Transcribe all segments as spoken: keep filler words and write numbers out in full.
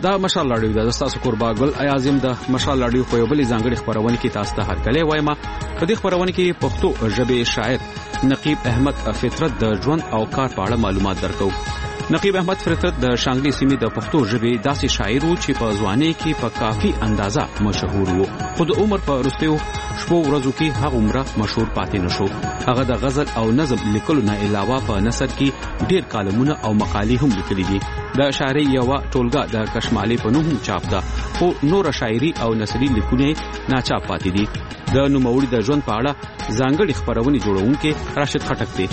دا مشال راډیو د تاسو قربا ګل ایازم د مشال راډیو په یو بل ځانګړي خبرونه کې تاسو ته هرکلی وایم. په دې خبرونه کې پښتو ژبې شاعر نقیب احمد فطرت د ژوند او کار په اړه معلومات درکو. نقیب احمد فطرت د شانګلي سیمې د پښتو ژبې داسې شاعر وو چې په ځوانۍ کې په کافي اندازه مشهور وو، خو د عمر په وروستیو شپو ورځو کې هغه عمره مشهور پاتې نشو. هغه د غزل او نظم لیکلو نه علاوه په نثر کې ډېر کالمونه او مقالې هم لیکلي دي. د شاعري یو ټولګه د کشمالي په نوم چاپ ده، خو نور شاعري او نثري لیکونه ناچاپ پاتې دي. د نوموړي د ژوند په اړه ځانګړي خبرونه جوړونکي راشد خټک دی.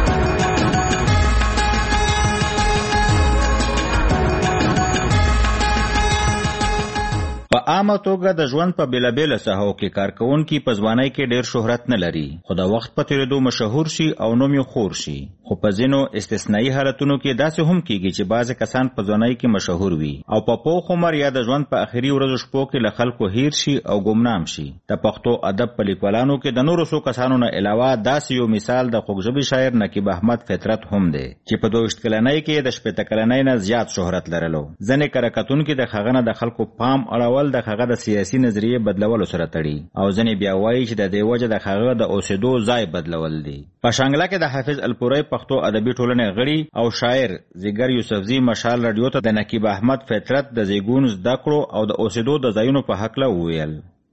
په عامه توګه د ژوند په بیلابېلو ساحو کې کارکونکي په ځوانۍ کې ډېر شهرت نه لري، خو د وخت په تېرېدو مشهور شي او نوم یې خور شي. خو په ځینو استثنایي حالتونو کې داسې هم کېږي چې بعضې کسان په ځوانۍ کې مشهور وي او په پوخ عمر یا د ژوند په آخري ورځو شپو کې له خلکو هیر شي او ګمنام شي. د پښتو ادب په لیکوالانو کې د نورو څو کسانو نه علاوه داسې یو مثال د خوږژبي شاعر نقیب احمد فطرت هم دی چې په دویشت کلنۍ کې د شپېته کلنۍ نه زیات شهرت لرلو. ځینې کره کتونکي د هغه نه د خلکو پام اړول د هغه د سیاسي نظریې بدلولو سره تړي او ځینې بیا وایي چې د دې وجه د هغه د اوسېدو ځای بدلول دي. په شانګله کې د حافظ الپورۍ پښتو ادبي ټولنې غړي او شاعر زیګر یوسفزي مشال راډیو ته د نقیب احمد فطرت د زیږون زده کړو او د اوسېدو د ځایونو په هکله وویل.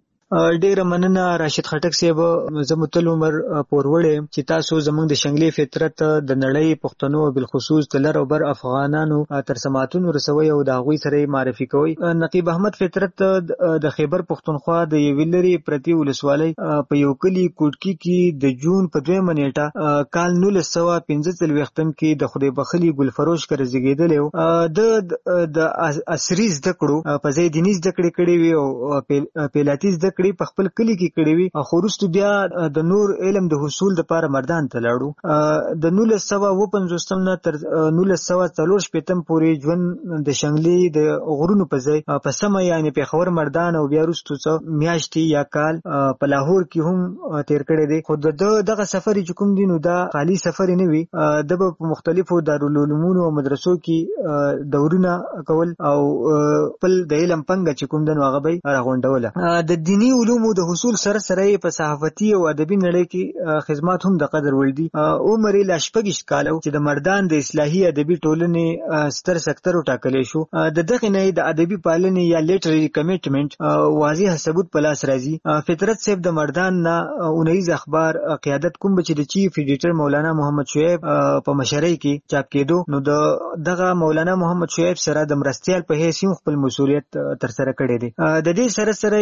ډیره مننه راشد خټک صاحب. زه متل عمر پوروړی چې تاسو زموږ د شنګلي فطرت د نړۍ پښتنو بالخصوص د لر او بر افغانانو تر سماعتونو رسوي او د هغوی سره معرفي کوي. نقیب احمد فطرت د خیبر پښتونخوا د یوې لرې پرتې ولسوالۍ په یو کلي کوټکي کې د جون په دویمه نیټه کال نولس سوه پنځه څلوېښتم کې د خدای بخلي ګلفروش کره زیږېدلی و. د د عصري زده کړو په ځای دیني زده کړې کړې وي او پیلاتي زده کړې په خپل کلی کې کړې وي، خو وروسته بیا د نور علم د حصول دپاره مردان ته لاړو. د نولس سوه اوه پنځوستم نه تر نولس سوه څلور شپېتم پورې ژوند د شنګلې د غرونو په ځای په سمه یعنې پېښور مردان او بیا وروسته څه میاشتې یا کال په لاهور کې هم تېر کړی دی. خو د دغه سفر چې کوم دی نو دا خالي سفر نه وي، د به په مختلفو دارالعلومونو او مدرسو کې دورونه کول او خپل د علم پنګه چې کوم دی نو هغه به یې راغونډوله. د دیني علومو د حصول سره سره په صحافتي او ادبي نړۍ کې خدمات هم د قدر وړ دي. عمر یې لا شپږویشت کاله چې د مردان د اصلاحي ادبي ټولنې ستر سکتر وټاکلی شو. د دغې نه د ادبي پالنې یا لیټرري کمیټمنټ واضح ثبوت په لاس راځي. فطرت صاحب د مردان نه اونیز اخبار قیادت کوم چې د چیف ایډیټر مولانا محمد شعیب په مشرۍ کې چاپ کېدو، نو د دغه مولانا محمد شعیب سره د مرستیال په حیث هم خپل مسؤلیت ترسره کړی دی. د دې سره سره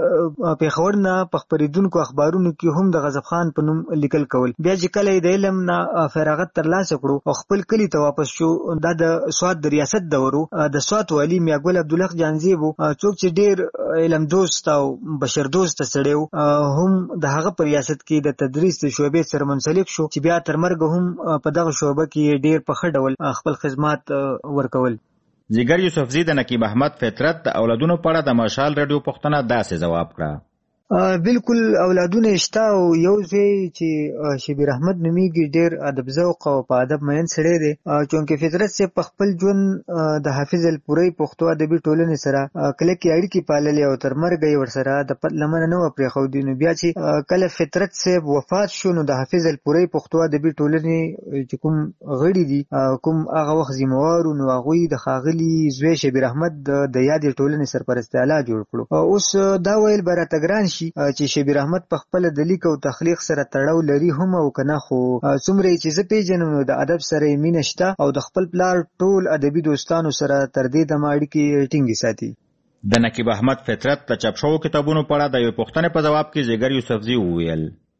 پېښور نه په خپرېدونکو اخبارونو کې هم د غضب خان په نوم لیکل کول. بیا چې کله د علم نه فراغت ترلاسه کړو او خپل کلي ته واپس شو، دا د سوات د ریاست دور و. د سوات والي میاګل عبدالحق جانزیب و، څوک چې ډېر علم دوست او بشر دوست سړی و، هم د هغه په ریاست کې د تدریس د شعبې سره منسلک شو چې بیا تر مرګه هم په دغه شعبه کې ډېر په ښه ډول خپل خدمات ورکول. زیګر یوسفزي د نقیب احمد فطرت د اولادونو په اړه د مشال راډیو پوښتنه داسې ځواب کړه. بالکل اولادونه شته او یو ځای چې شبیر احمد نومیږي ډېر ادب ذوق او په ادب مین سړی دی، چونکې فطرت صاحب په خپل ژوند د حافظ الپورۍ پښتو ادبي ټولنې سره کلکې اړیکې پاللې او تر مرګه یې ورسره د پت لمنه نه وه پرېښودې. نو بیا چې کله فطرت صاحب وفات شو، نو د حافظ الپورۍ پښتو ادبي ټولنې چې کوم غړي دي، کوم هغه وخت ذمهوار نو هغوی د ښاغلي زوی شبیر احمد د یادې ټولنې سرپرستي اعلی جوړ کړو. اوس دا ویل به راته ګران شي چې شبیر احمد په خپل د لیک او تخلیق سره تړاو لري هم او کنه، خو څومره چې زه پیژنم نو د ادب سره یې مینه شته او د خپل پلار ټول ادبي دوستانو سره تر دې دمه اړیکې ټینګې ساتي. د نقیب احمد فطرت د چاپ شوو کتابونو په اړه د یوې پوښتنې په ځواب کې زیګر یوسفزي وویل.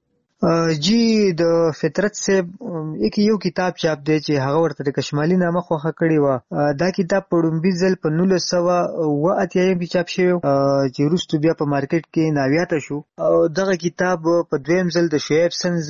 جی د فطرت صاحب یک یو کتاب چاپ دی چې هغه ورته د کشمالي نامه خوښه کړې وه. دا کتاب په لومبي ځل په نولس سوه اوه اتیایم کې چاپ شوی چې وروسته بیا په مارکیټ کې ناویاته شو. او دغه کتاب په دویم ځل د شعیب سنز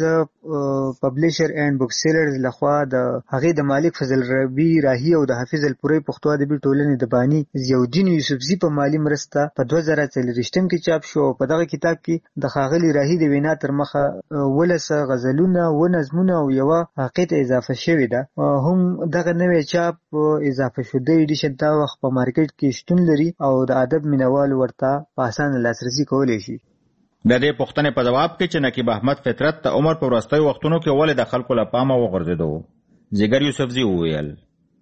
پبلیشر اینډ بک سیلرز لخوا د هغې د مالک فضل ربی راهي او د حافظ الپورۍ پښتو ادبي ټولنې د باني ضیاءالدین یوسفزي په مالي مرسته په دوه زره څلوېښتم کې چاپ شو. او په دغه کتاب کې د ښاغلي راهي د وینا تر مخه ولس غزلونه و نظمونه او یو حقیقت اضافه شوی ده. هم دغه نوې چاپ اضافه شوی ایډیشن تا وخت په مارکیټ کې شتون لري او د ادب مینوال ورته په اسانه لاسرسي کولی شي. د دې پوښتنې په جواب کې چې نقیب احمد فطرت د عمر په وروستیو وختونو کې ولې د خلکو له پامه وغورځېدو، ځیګر یوسفزي وویل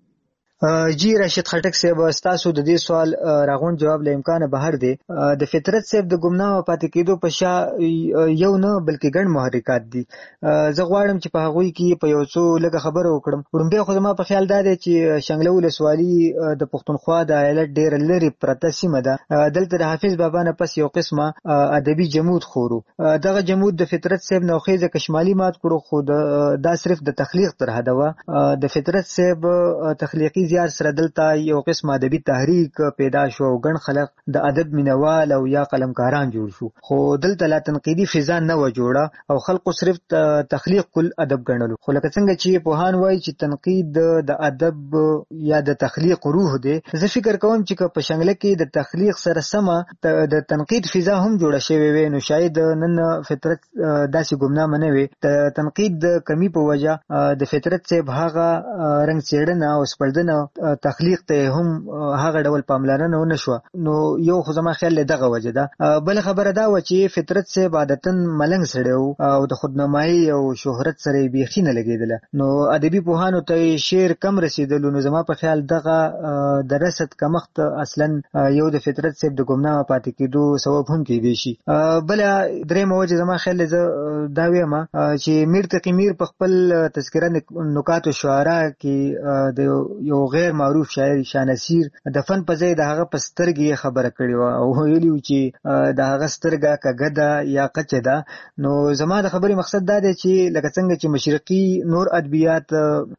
جی راشد خټک صاحب تاسو د دې سوال راغون جواب له امکانه بهر دی. د فطرت صاحب د ګمنام پاتې کېدو په شا یو نه بلکې ګڼ محرکات دي. زه غواړم چې په هغوی کې په یو څو لږه خبره وکړم. وړاندې خو زما په خیال دا دی چې شنګله ولسوالي د پښتونخوا د ایالت ډېر لرې پرته سیمه ده. دلته د حافظ بابا نه پس یو قسمه ادبي جمود خورو. دغه جمود د فطرت صاحب نوخیزه کشمالي مات کړو، خو دا صرف د تخلیق تر حده وه. د فطرت صاحب تخلیقي زیار سره دلته یو قسم ادبي تحریک پیدا شو او ګڼ خلک د ادب مینوال او یا قلمکاران جوړ شو، خو دلته لا تنقیدي فضا نه و جوړه او خلکو صرف تخلیق کل ادب ګڼلو. خو لکه څنګه چې پوهان وایي چې تنقید د ادب یا د تخلیق روح دی، زه فکر کوم چې په شنګله کې د تخلیق سره سمه د تنقید فضا هم جوړه شوې وي، نو شاید نن فطرت داسې ګمنامه نه وي. د تنقید د کمی په وجه د فطرت صاحب هغه رنګ څېړنه او سپړدنه تخلیق ته هم هغه ډول پاملرنه ونه شوه. نو یو خو زما خیال دغه وجه ده. بل خبره دا و چې فطرت صاحب عادتاً ملنګ سړی و او د خودنمایي او شهرت سره یې بیخي نه لګېدله، نو ادبي پوهانو ته شعر کم رسېدلو. نو زما په خیال دغه د رسد کمښت اصلا یو د فطرت صاحب د ګمنامه پاتې کېدو سبب هم کېدی شي. بله درېیمه وجه زما خیال زه دا وایم چې میر تقي میر په خپل تذکره نکات الشعراء کې د یو غیر معروف شاعر شانسیر د فن په ځای د هغه په سترګې خبره کړې وه او ویلي و چې د هغه سترګه کږه ده یا قچه ده. نو زما د خبرې مقصد دا دی چې لکه څنګه چې مشرقي نور ادبیات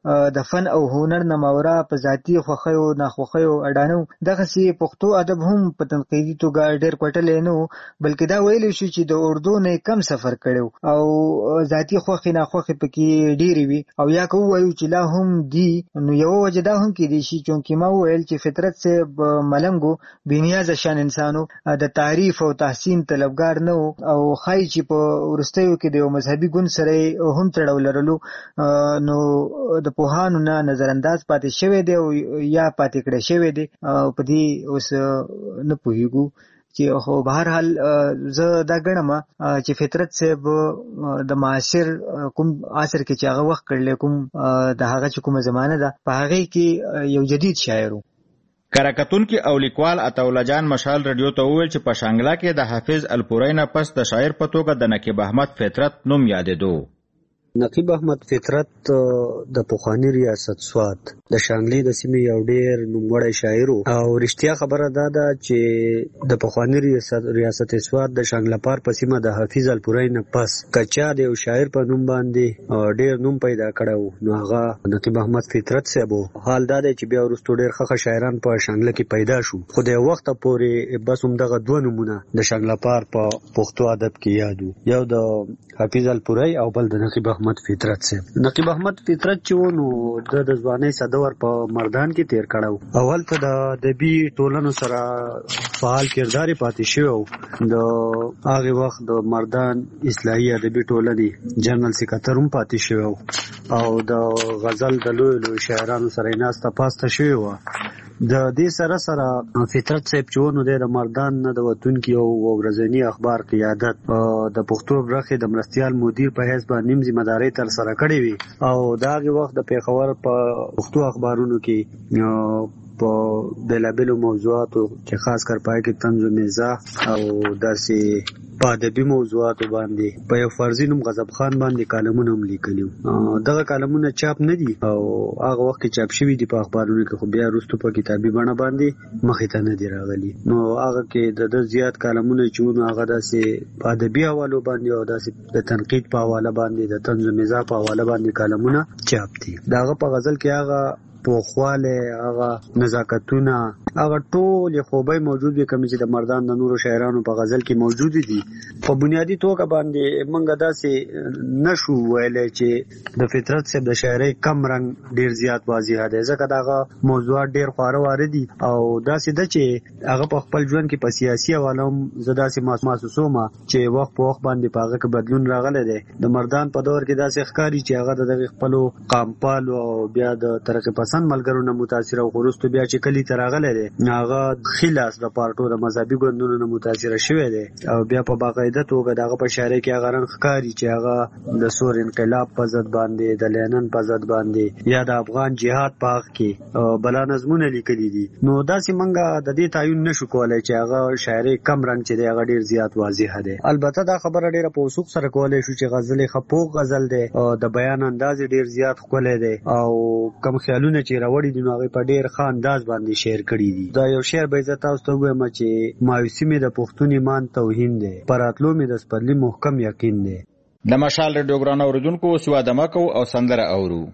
د فن او هنر نه ماورا په ذاتي خوښیو ناخوښیو اډانو، دغسې پښتو ادب هم په تنقیدي توګه ډېر کوټلی نه و، بلکې دا ویلی شو چې د اردو نه کم سفر کړی او ذاتي خوښې ناخوښې پکې ډېرې وي. او یا که ووایو چې لا هم دي، نو یوه وجه دا هم کېدی شي چونکې ما وویل چې فطرت صاحب ملنګو بېنیازه شان انسانو، د تعریف او تحسین طلبګار نه و او ښایي چې په وروستیو کې د یو مذهبي ګوند سره هم تړاو لرلو، نو د پوهانو نه نظرانداز پاتې شوی دی او یا پاتې کړی شوی دی او په دې اوس نه پوهېږو چې خو به هر حال زه دا ګڼم چې فطرت صاحب د معاصر کوم عصر کې چې هغه وخت کړلی کوم د هغه چې کومه زمانه ده په هغې کې یو جدید شاعر و. کراکتونکي او لیکوال عطاالله جان مشال رادیو ته وویل چې په شانګله کې د حافظ الپورۍ نه پس د شاعر په توګه د نقیب احمد فطرت نوم یادېدو. نقیب احمد فطرت د پخوانی ریاست سوات د شانګلې د سیمې یو ډېر نوموړی شاعر او رښتیا خبره دا ده چې د پخوانی ریاست ریاست سوات د شانګلپار په سیمه د حافظ الپورۍ نه پس کچا د یو شاعر په نوم باندې ډېر نوم پیدا کړی نو هغه نقیب احمد فطرت صاحب. حال دا دی چې بیا وروسته ډېر ښه شاعران په شانګله کې پیدا شو، خو د یو وخته پورې بس همدغه دوه نومونه د شانګلپار په پښتو ادب کې یاد وو، یو د حافظ الپورۍ او بل د نقیب احمد فطرت صاحب. نقیب احمد فطرت چې و نو د د ځوانۍ صدور په مردان کې تیر کړی او هلته د ادبي ټولنو سره فعال کردار پاتې شوی و. د هغې وخت د مردان اصلاحي ادبي ټولنې جنرال سکرټر هم پاتې شوی و او د غزل د لویو لویو شاعرانو سره یې ناسته پاسته شوې وه. د دې سره سره فطرت صاحب چې و نو دی د مردان نه د وتونکي او ورځني اخبار قیادت د پښتو برخې د مرستیال مدیر په حیث باندې هم ذمهدارۍ ترسره کړې وي او د هغې وخت د پېښور په پښتو اخبارونو کې په بېلابېلو موضوعاتو چې خاص کر پای کې طنز و مزاح او داسې په ادبي موضوعاتو باندې په یو فرضي نوم غضب خان باندې کالمونه هم لیکلي وو. دغه کالمونه چاپ نه دي او هغه وخت کې چاپ شوي دي په اخبارونو کې، خو بیا وروسته په کتابي بڼه باندې مخې ته نه دي راغلي. نو هغه کې د ده زیات کالمونه چې وو نو هغه داسې په ادبي حوالو باندې او داسې د تنقید په حواله باندې د طنز و مزاح په حواله باندې کالمونه چاپ دي. د هغه په غزل کې هغه پوخواله، هغه نزاکتونه، هغه ټول خوبای موجود دي کوم چې د مردان د نورو شاعرانو په غزل کې موجود دي. په بنیادی توګه باندې موږ داسې نشو ویلای چې د فطرت صاحب د شاعرۍ کم رنګ ډیر زیات واضح دی، ځکه دغه موضوعات ډیر خواره واره دي او داسې ده چې هغه په خپل ژوند کې په سیاسي حواله هم زه داسې محسوسوم چې وخت په وخت باندې په هغه کې بدلون راغلی دی. د مردان په دور کې داسې ښکاري چې هغه د دغه خپلو قامپالو او بیا د ترقي پسند ملګرو نه متاثر او وروسته بیا چې کلی ته راغلی دی هغه خلاص د پارټو د مذهبي ګوندونو نه متاثر شوی دی او بیا په باقاعده توګه دغه په شاعرۍ کې هغه رنګ ښکاري چې هغه د سور انقلاب په ضد باندې، د لینن په ضد باندې یا د افغان جهاد په حق کې بلا نظمونه لیکلي دي. نو داسې موږ د دې تعین نشو کولای چې هغه شاعرۍ کم رنګ چې دی هغه ډیر زیات واضح دی. البته دا خبره ډیره په وثوق سره کولای شو چې غزل خپوغ غزل دی او د بیان انداز ډیر زیات ښکلی دی او کم خیالونه چې راوړي دي نو هغه په ډیر ښه انداز باندې شعر کړي دي. دا یو شعر به زه تاسو ته ووایم چې مایوسي مې د پښتون ایمان توهین دی، پر راتلو مې د سپرلي محکم یقین دی. د مشال ریډیو ګران اوریدونکو سوادمه کو او سندره اورو.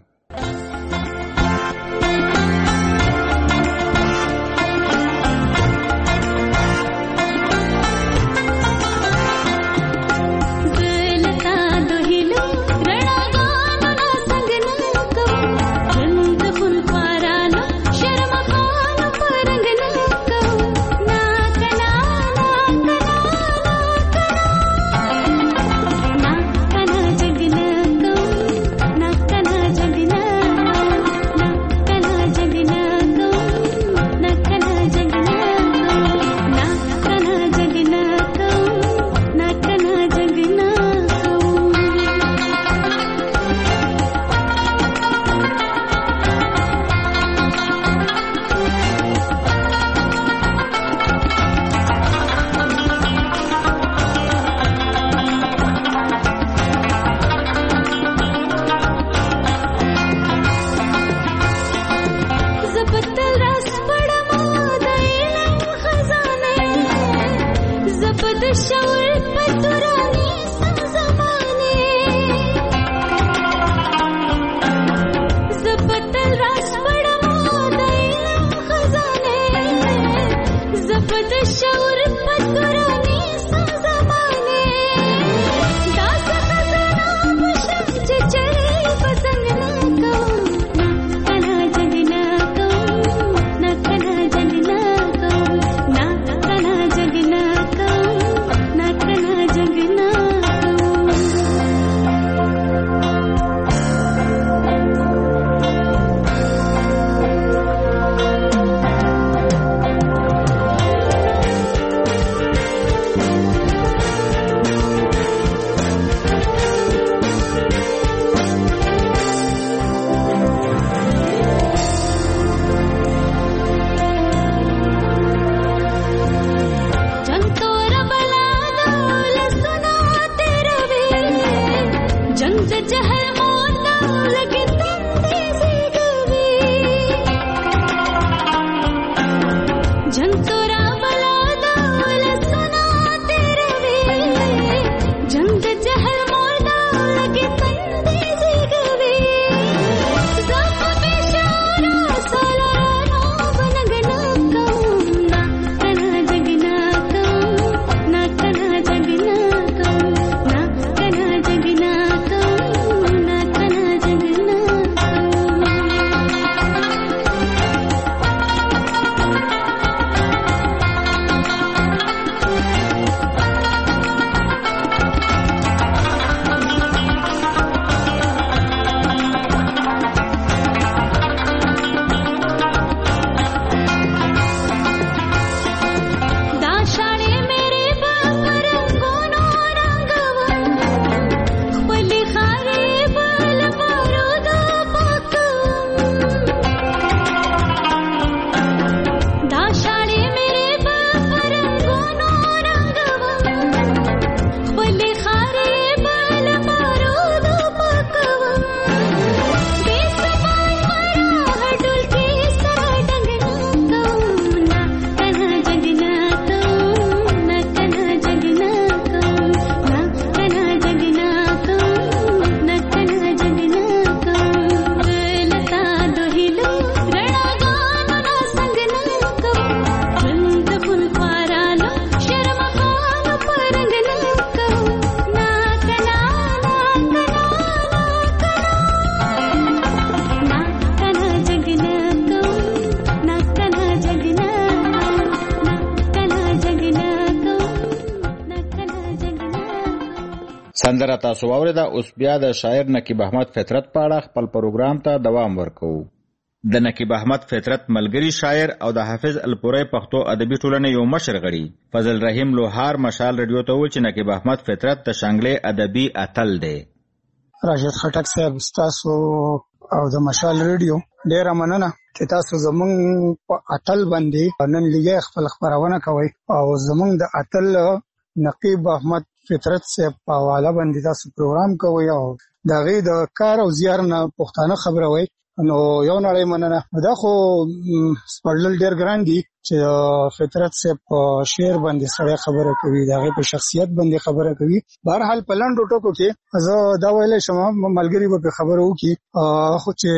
سندره تاسو واورېده. اوس بیا د شاعر نقیب احمد فطرت په اړه خپل پروګرام ته دوام ورکوو. د نقیب احمد فطرت ملګری شاعر او د حافظ الپورۍ پښتو ادبي ټولنې یو مشر غړي فضل رحیم لوهار مشال رادیو ته وویل چې نقیب احمد فطرت د شانګلې ادبي اتل دی. راشد خټک صاحب تاسو او د مشال رادیو ډیره مننه چې تاسو زمونږ په اتل باندې نن لږه خپل خبرونه کوي او زمونږ د اتل نقیب احمد فطرت صاحب په حواله باندې تاسو پروګرام کوي او د هغې د کار او زیار نه پښتانه خبروي. نو یو نړۍ مننه. دا خو سپړل ډېر ګران دي چې فطرت صاحب په شعر باندې سړی خبره کوي، د هغې په شخصیت باندې خبره کوي. بهرحال په لنډو ټکو کې زه دا ویلی شم ملګري به پرې خبره وکړي خو چې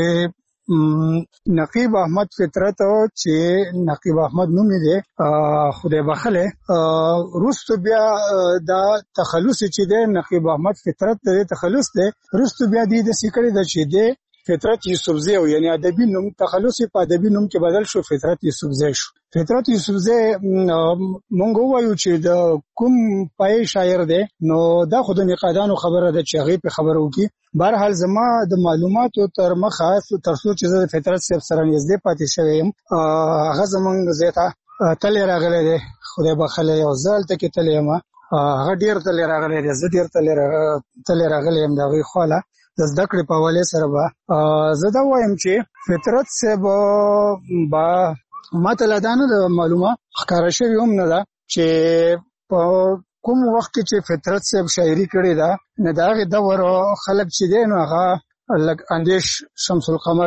نقیب احمد فطرت چې نقیب احمد نوم یې دی خدای بخښلی، وروستو بیا دا تخلص چې دی نقیب احمد فطرت د تخلص دی وروستو بیا دې داسې کړې ده چې دی فطرت یوسفزی او یعنی ادبي نوم تخلص په ادبي نوم کې بدل شو، فطرت یوسفزی شو. فطرت یوسفزی مونږ وایو چې د کوم پای شاعر دی نو دا خو د نقادانو خبره ده چې هغې په خبره وکړي. بهرحال زما د معلوماتو تر مخه تر څو چې زه د فطرت صاحب سره نږدې پاتې شوی یم هغه زمونږ ځای ته تللی راغلی دی، خدای بخښلی، او زه هلته کې تللی یم. هغه ډېر تللی راغلی دی، زه ډېر تللی راغلی یم د هغې خواله د زده کړې په حوالې سره. به زه دا وایم چې فطرت صاحب به ما ته لا دا نه ده معلومه ښکاره شوې هم نه ده چې په کوم وخت کې چې فطرت صاحب شاعري کړې ده نو د هغې دور خلک چې دی نو هغه لږ اندیش شمس القمر،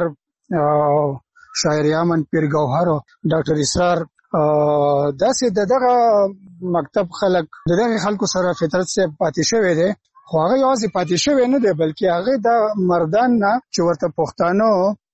شاعر یامن پیر ګوهر، ډاکټر اسرار، داسې د دغه مکتب خلک د دغې خلکو سره فطرت صاحب پاتې شوی دی. خو هغه یوازې پاتې شوی نه دی بلکې هغه د مردان نه چې ورته پښتانه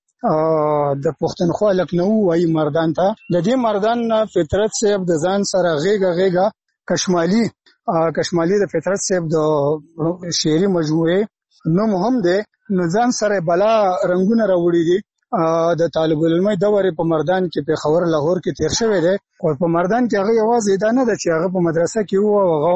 د پښتونخوا لکنهو وایي مردان ته، د دې مردان نه فطرت صاحب د ځان سره غېږه غېږه کشمالي کشمالي د فطرت صاحب د شعري مجموعې نوم هم دی نو ځان سره بلا رنګونه راوړي دي. د طالب العلمۍ دور په مردان کې پېښور لاهور کې تیر شوی دی او په مردان کې هغه یوازې دا نه ده چې هغه په مدرسه کې و او هغه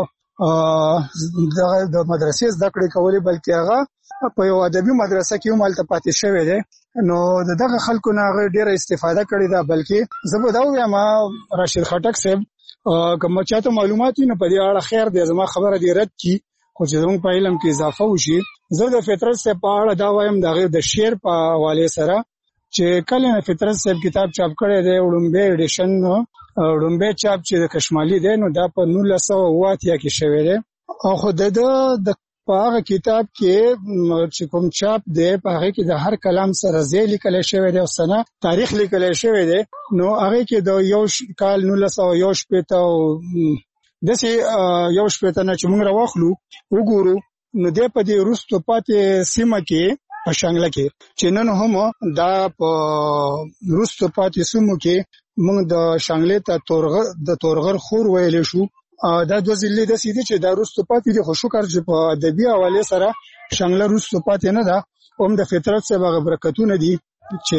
د مدرسې زده کړې کولې بلکې هغه په یو ادبي مدرسه کې هم هلته پاتې شوی دی. نو د دغه خلکو نه هغه ډېره استفاده کړې ده. بلکې زه به دا ووایم راشد خټک صاحب که چاته معلومات وي نو په دې اړه خیر دی زما خبره دې رد کړي خو چې زموږ په علم کې اضافه وشي. زه د فطرت صاحب په اړه دا وایم د هغې د شعر په حوالې سره چې کله نه فطرت صاحب کتاب چاپ کړی دی وړومبی ایډیشن وړومبی چاپ چې د کشمالي دی نو دا په نولس سوه اوه اتیا کې شوی دی او خو د ده په هغه کتاب کې چې کوم چاپ دی په هغې کې د هر کلام سره ځای لیکلی شوی دی او سنه تاریخ لیکلی شوی دی نو هغې کې د یو کال نولس سوه یو شپېته او داسې یو شپېته نه چې موږ راواخلو وګورو نو دی په دې وروستو پاتې سیمه کې په شانګله کې چې نن هم دا په وروستو پاتې سیمو کې موږ د شانګلې ته د تورغر خور ویلی شو. دا دوه ضلعې داسې دي چې دا وروستو پاتې دي خو شکر چې په ادبي حوالې سره شانګله وروستو پاتې نه ده. هم د فطرت صاحب هغه برکتونه دي چې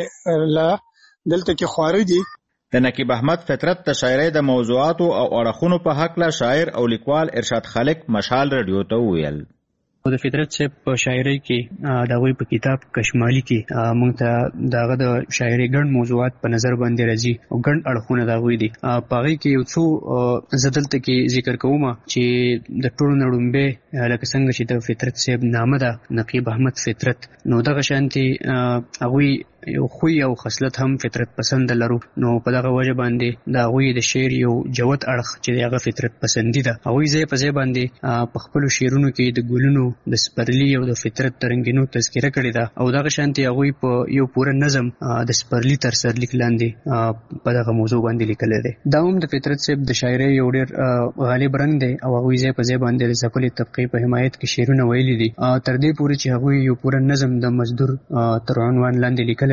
دلته کې خواره دي. د نقیب احمد فطرت د شاعرۍ د موضوعاتو او اړخونو په هکله شاعر او لیکوال ارشاد خالق مشال رادیو ته وویل. د فطرت صاحب په شاعرۍ کې د هغوی په کتاب کشمالي کې موږ ته د هغه د شاعرۍ ګڼ موضوعات په نظر باندې راځي او ګڼ اړخونه د هغوی دي. په هغې کې یو څو زه دلته کې ذکر کوم چې د ټولو نه وړومبی لکه څنګه چې د فطرت صاحب نامه ده نقیب احمد فطرت نو دغه شانتې هغوی یو خوی او خصلت هم فطرت پسند لرو نو په دغه وجه باندې د هغوی د شعر یو جوت اړخ چې هغه فطرت پسندي ده هغوی ځای په ځای باندې په خپلو شعرونو کې د ګلونو د سپرلي او د فطرت د رنګینو تذکره کړې ده او دغه شانتې هغوی په یو پوره نظم د سپرلي تر سرلیک لاندې په دغه موضوع باندې لیکلی دی. دا هم د فطرت صاحب د شاعرۍ یو ډېر غالب رنګ دی او هغوی ځای په ځای باندې د ځپلې طبقې په حمایت کې شعرونه ویلي دي تر دې پورې چې هغوی یو پوره نظم د مزدور تر عنوان لاندې لیکلی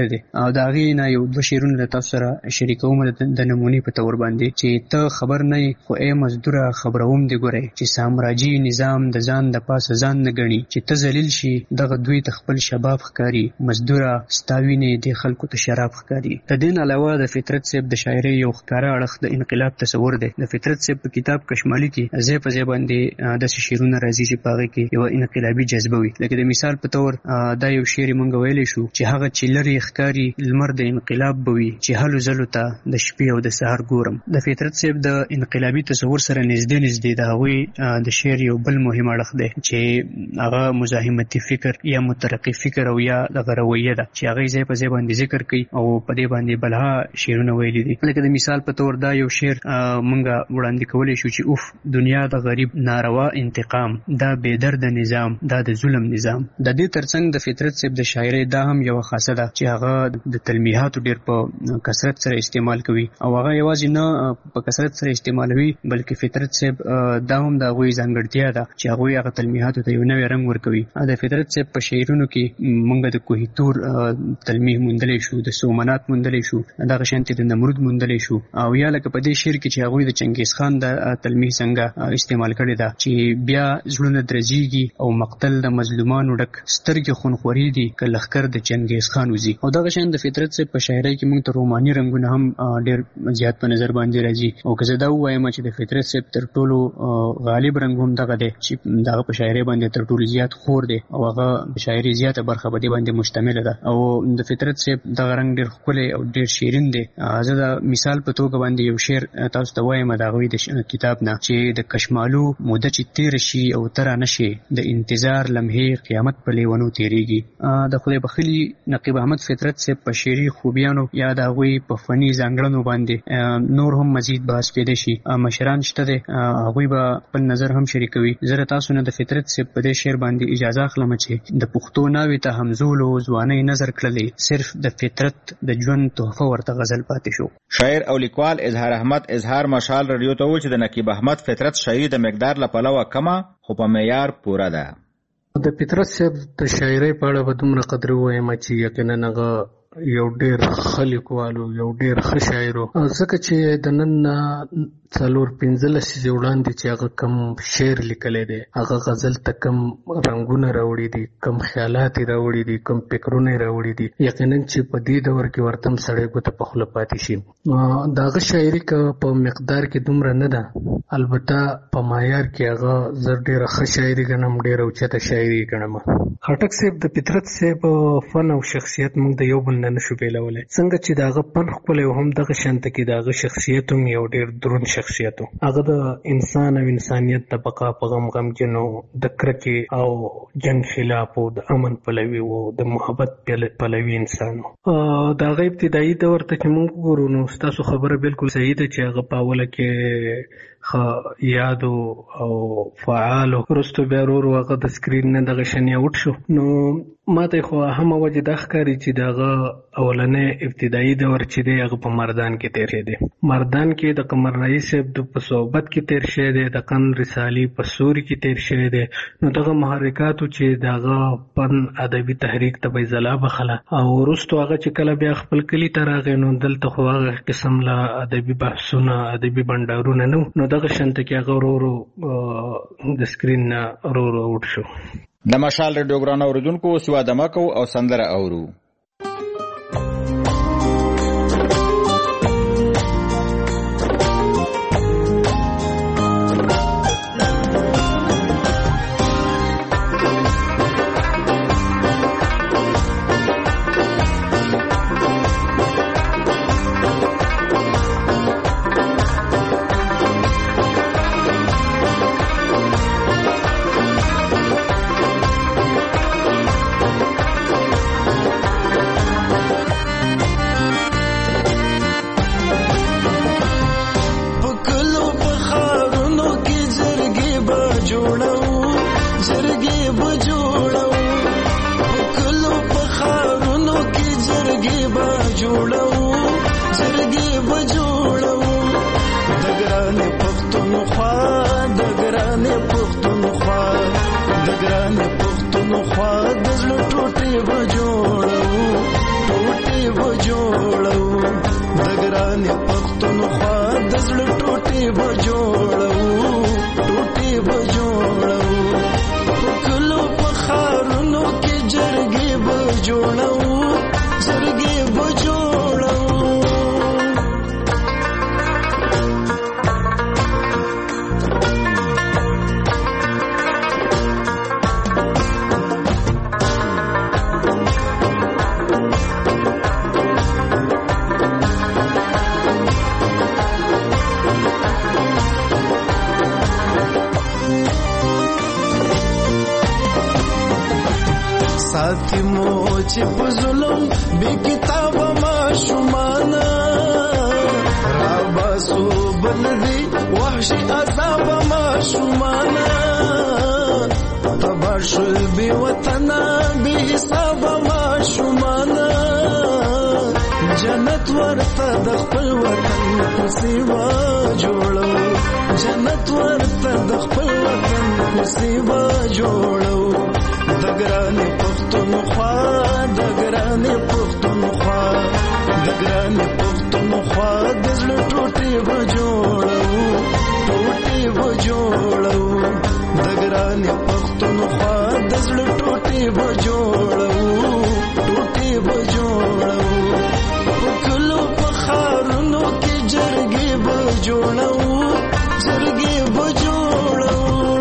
لیکل دي او دا غي نه یو دوه شعرونه تاسو سره شریکوم د نمونې په تور باندې چې ته خبر نه خو ای مزدوره خبروم دی ګوري چې سامراجي نظام د ځان د پاسه ځان نه غني چې ته ذلیل شي دغه دوی تخپل شباب ښکاری مزدوره ستاوینه د خلکو ته شراب ښکاری. د دین علاوه د فطرت صاحب د شاعري یو ښکارا اړخ د انقلاب تصور دی. د فطرت صاحب په کتاب کشمالي کې زې په زې باندې د شعرونو راځي چې پاغه کې یو انقلابي جذبه وي. لکه د مثال په تور دا یو شعر مونږ ویلی شو چې هغه چې لري ښکاری لمر د انقلاب بوي چې هلو زلو ته د شپې او د سحر ګورم. د فطرت صاحب د انقلابي تصور سره نږدې نږدې د هغوی د شعر یو بل مهم اړخ دی چې هغه مزاحمتي فکر یا مترقي فکر او یا دغه رویه ده چې هغه ځای په ځای باندې ذکر کوي او په دې باندې بلها شعرونه ویلي دي. لکه د مثال په تور دا یو شعر مونږ وړاندې کولی شو چې اوف دنیا د غریب ناروا انتقام دا بې درده نظام دا د ظلم نظام. د دې ترڅنګ د فطرت صاحب د شاعرۍ دا هم یو خاصه ده چې هغه د تلمیحاتو ډېر په کثرت سره استعمال کوي او هغه یوازې نه په کثرت سره استعمالوي بلکې فطرت صاحب دا هم د هغوی ځانګړتیا ده چې هغوی هغه تلمیحاتو ته یو نوی رنګ ورکوي. د فطرت صاحب په شعرونو کې موږ د کوهیتور تلمیح موندلی شو د سومنات موندلی شو دغه شانتې د نمرود موندلی شو او یا لکه په دې شعر کې چې هغوی د چنګیز خان د تلمیح څنګه استعمال کړې ده چې بیا زړونه درزیږي او مقتل د مظلومانو ډک سترګې خونخوري دي که لښکر د چنګیز خان وځي. او دغه شان د فطرت صاحب په شاعرۍ کې موږ ته روماني رنګونه هم ډېر زیات په نظر باندې راځي او که زه دا ووایم چې د فطرت صاحب تر ټولو غالب رنګ هم دغه دی چې دغه په شاعرۍ باندې تر ټولو زیات خور دی او هغه شاعري زیاته برخه په دې باندې مشتمله ده او د فطرت صاحب دغه رنګ ډېر ښکلی او ډېر شیرین دی. زه د مثال په توګه باندې یو شعر تاسو ته وایم د هغوی د کتاب نه چې د کشمالو موده چې تېره شي او ته را نشي د انتظار لمحې قیامت په لیونو تېرېږي. د خدای بخښلي نقیب احمد فطرت صاحب په شعري خوبیانو یا د هغوی په فني ځانګړنو باندې نور هم مزید بحث پیدا شي. مشران شته دی هغوی به خپل نظر هم شریکوي. زه تاسو نه د فطرت صاحب په دې شعر باندې اجازه اخلم چې د پښتو ناوې ته همزولو ځوانۍ نظر کړلی صرف د فطرت د ژوند تحفه ورته غزل پاتې شو. شاعر او لیکوال اظهار احمد اظهار مشال رادیو ته وویل چې د نقیب احمد فطرت شاعري د مقدار له پلوه کمه خو په معیار پوره ده. د فطرت صاحب د شاعرۍ په اړه به دومره قدر ووایم چې یقینا هغه یو ډېر ښه لیکوالو یو ډېر ښه شاعر و ځکه چې د نن څلور پنځه لسیزې وړاندې چې هغه کم شعر لیکلی دی هغه غزل ته کم رنګونه راوړي دي کم خیالات یې راوړي دي کم فکرونه یې راوړي دي یقینا چې په دې دور کې ورته هم سړی ګوته په خوله پاتې شي. د هغه شاعري که په مقدار کې دومره نه ده البته په معیار کې هغه زه ډېره ښه شاعري ګڼم ډېره اوچته شاعري ګڼم. خټک صاحب د فطرت صاحب فن او شخصیت موږ د یو بل نه نشو بېلولی څنګه چې د هغه فن ښکلی و هم دغه شانته کې د هغه شخصیت هم یو ډېر دروند شخصیت و. هغه د انسان او انسانیت د بقا په غم غمجن و د کرکې او جنګ خلاف و د امن پلوي و د محبت پلوي انسان و. د هغه ابتدایي دور ته چې موږ وګورو نو ستاسو خبره بالکل صحیح ده چې هغه په اوله کې ښه یاد او فعال و وروسته بیا ورو ورو هغه د سکرین نه دغه شان یې وټ شو. نو ماته خو همه وجه دا ښکاري چې د هغه اولنی ابتدایي دور چې دی هغه په مردان کې تېر شوی دی. مردان کې د قمر رئیس صاحب په صحبت کې تېر شوی دی د قند رسالي په سوري کې تېر شوی دی. نو دغه محرکاتو چې د هغه فن ادبي تحریک ته به یې ځلا بخله او وروستو هغه چې کله بیا خپل کلي ته راغی نو دلته خو هغه قسم له ادبي بحثونه ادبي بنډارونه نه و نو دغه شانته کې هغه ورو ورو د سکرین نه ورو ورو وټ شو. د مشال ریډیو ګران اوریدونکو سوا دمه کو او سندره اورو. ګران پښتونخوا د زړه ټوټې به جوړو ټوټې یتیمو چې په ظلم بې کتابه ماشومانه راباسو بلدي وحشي عذابه ماشومانه تبا شول بې وطنه بې حسابه ماشومانه جنت ورته د خپل وطن کوڅې جوړو جنت ورته د خپل وطن کوڅې جوړو د ګرانې پښتونخوا د ګرانې پښتونخوا د ګرانې پښتونخوا د زړه ټوټې به جوړو ټوټې به جوړو د ګرانې پښتونخوا د زړه ټوټې به جوړو ټوټې به جوړو په کلو په ښارونو کې جرګې به جوړو جرګې به جوړو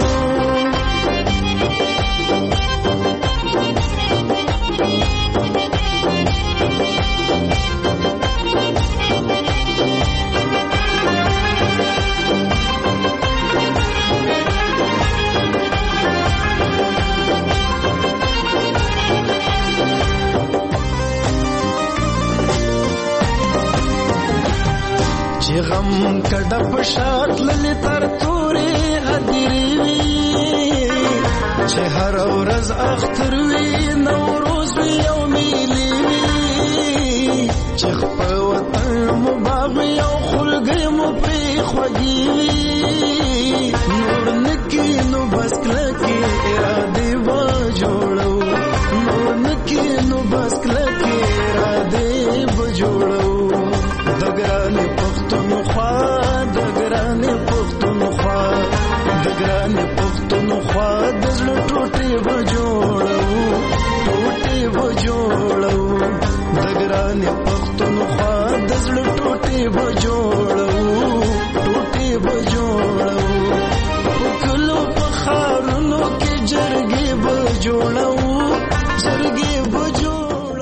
چې غم کډه په شات للی تر تورې هدیرې وي چې هر ورځ اختر وي نوروز وي او میلې وي چې خپل وطن مو باغ وي او خلګۍ مو پرې خوږې وي نور نکي نو بس کلکې ارادې به جوړو نور نکي نو بس کلکې ارادې به جوړو د ګرانې پښتونخوا د ګرانې پښتونخوا د ګرانې پښتونخوا د زړه ټوټې به جوړو ټوټې به جوړو د ګرانې پښتونخوا د زړه ټوټې به جوړو ټوټې به جوړو په کلو په ښارونو کې جرګې به جوړو جرګې به جوړو.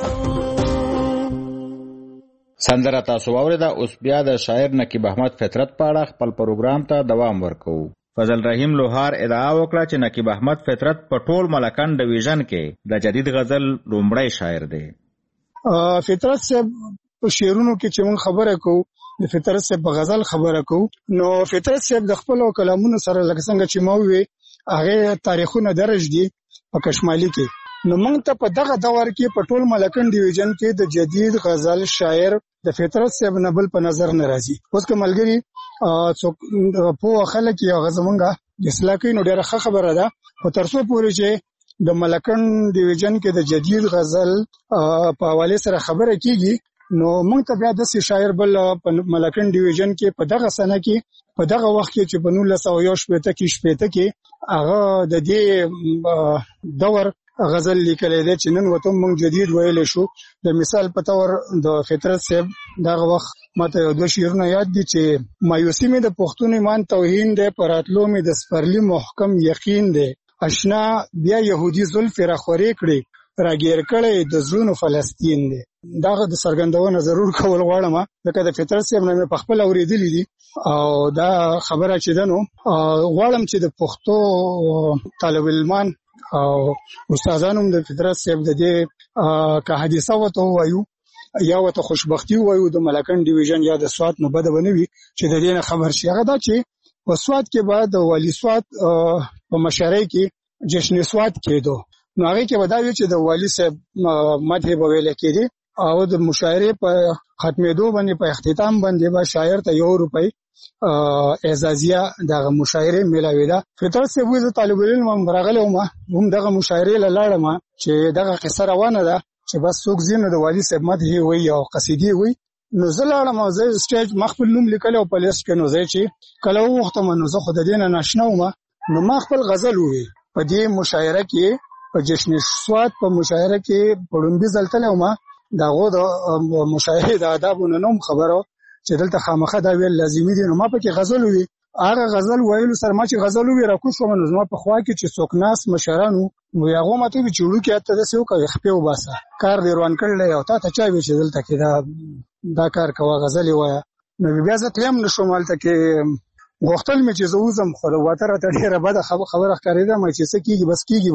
سندره تاسو واوریده. اوس بیا د شاعر نقیب احمد فطرت په اړه خپل پروګرام ته دوام ورکوو. فضل رحیم لوهار ادعا وکړه چې نقیب احمد فطرت په ټول ملکن ډویژن کې د جدید غزل لومړی شاعر دی. فطرت صاحب په شعرونو کې چې موږ خبره کوو د فطرت صاحب په غزل خبره کوو نو فطرت صاحب د خپل کلامونو سره لکه څنګه چې ما وی هغه تاریخونه درج دي په کشمالي کې نو موږ ته په دغه دور کې په ټول ملکن ډیویژن کې د جدید غزل شاعر د فطرت صاحب نه بل په نظر نه راځي. اوس که ملګری څوک په خلک یې غزمونګه د اصلاح کوي نو ډېره ښه خبره ده خو تر څو پورې چې د ملکن ډیویژن کې د جدید غزل په حواله سره خبره کیږي نو موږ ته بیا د شاعر بل په ملکن ډیویژن کې په دغه سنه کې په دغه وخت کې چې په نولس سوه یو شپېته کې شپېته کې هغه د دې دور غزل لیکلی دی چې نن ورته موږ جدید ویلی شو. د مثال په تور د فطرت صاحب دغه وخت ماته یو دوه شعرونه یاد دي چې مایوسي مې د پښتون ایمان توهین دی په راتلو مې د سپرلي محکم یقین دی اشنا بیا یهودي زلفې راخورې کړې راګیر کړی د زړونو فلسطین دی. دغه د څرګندونه ضرور کول غواړم ځکه د فطرت صاحب نه مې په خپل اورېدلي دي او دا خبره چې ده نو غواړم چې د پښتو طالب علمان او استادانو د فطرت صاحب د دې که حدیثه وته وایو یا وته خوشبختی وایو د ملکن ډیویژن یا د سوات نه بده بنوي چې د دې نه خبر شي. هغه دا چې په سوات کې بعد د والی سوات په مشاعره کې جشن سوات کېدو نو هغه کې وداوی چې د والی صاحب مدح به ویل کېږي او د مشاعره په ختمېدو باندې په اختتام باندې به شاعر ته یو روپۍ اعزازیه دغه مشاعره ملاوي ده. فطرت صاحب د طالب علم راغلی وم هم دغه مشاعره لاړم چې دغه قصه روانه ده چې بس څوک زینو د والی صاحب مدح وي او قصیدې وي نو زه لاړم او زه سټیج مخبل نوم لیکل او په لیست کې نو زه چې کله وخت منو زه خو د دې نه ناشنا وم نو ما خپل غزل وی په دې مشاعره کې په جشن سوات په مشاعره کې پړومبي زلتله وم دغه د مشاعره د آدابونو نوم خبرو چې دلته خامخه دا ویل لازمي دي نو ما پکې غزل وی هغه غزل ویلو سره ما چې غزل وی راکو شو نو ما په خوا کې چې څوک ناس مشرانو نو هغه ماته چې وړو کې اته دسه کوي خپې وباسه کار دی روان کړل او تا ته چا وی چې دلته کې دا دا کار کوه غزل وای نو بیا زه تلم نشو مالته کې غوښتل مې چې زوزم خو واتره ته ډیره بده خبره ښکارېده مې چې څه کیږي بس کیږي با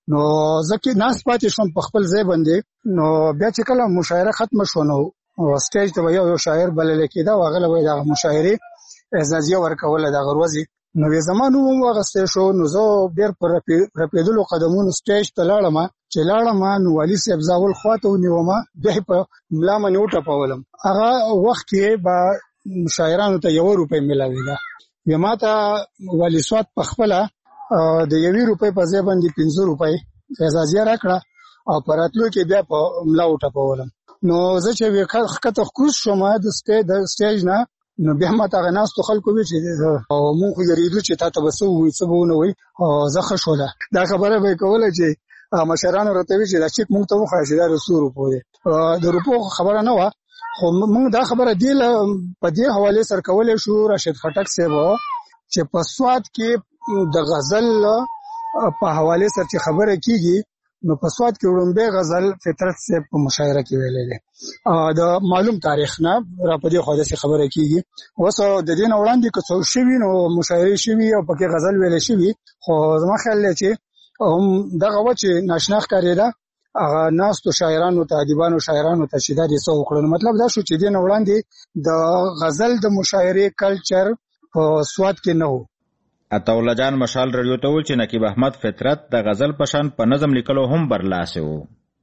نو ځکه ناس پاتې شوم په خپل ځای باندې. نو بیا چې کله مشاعره ختم شو نو سټیج ته یو یو شاعر بلل کېده، واغله وای د مشاعره اعزازیه ورکول د غروزي. نو زمانو واغسته شو، نو زه ډیر پر رپیدلو قدمونو سټیج ته لاړم. چې لاړم نو والي صاحب زاول خواته ونیوم، بیا په ملا باندې وټپولم. هغه وخت کې با شاعرانو ته یو روپۍ ملاویده. بیا ماته والي سوات په خپل د یوې روپۍ په ځای باندې پنځه روپۍ اعزازیه راکړه او پراتلو کې بیا په ملا وټپولم. نو زه چې وکړه کوز شوم د سټیج نه، نو بیا ماته غناستو خلکو وی چې او مونږ یریدو چې تاسو به څه وې څه وونه وي او زه خښوله. دا خبره به کوله چې مشرانو راته وی چې دا چیک مونږ ته وخایي چې دا رسورو پوره د روپو خبره نه و. خو مونږ دا خبره دی په دې حواله سره کولای شو راشد خټک صاحب چې په سواد کې د غزل په حواله سره چې خبره کیږي، نو په سواد کې وړاندې غزل فطرت صاحب په مشاعره کې ویلې ده. د معلوم تاریخ نه را په دې خواده سره خبره کیږي. اوسه د دې نه وړاندې که څو شوی نو مشاعره شوی او پکې غزل ویلې شوی، خو زما خیال دی چې هم دغه و چې ناشنا ښکارېده هغه ناستو شاعرانو ته ادیبانو شاعرانو ته چې دا دې څه وکړل. مطلب دا شو چې دې نه وړاندې د غزل د مشاعره کلچر په سواد کې نه و. عطاالله جان مشال رادیو ته ویل چې نقیب احمد فطرت د غزل په شان په نظم لیکلو هم برلاسه و.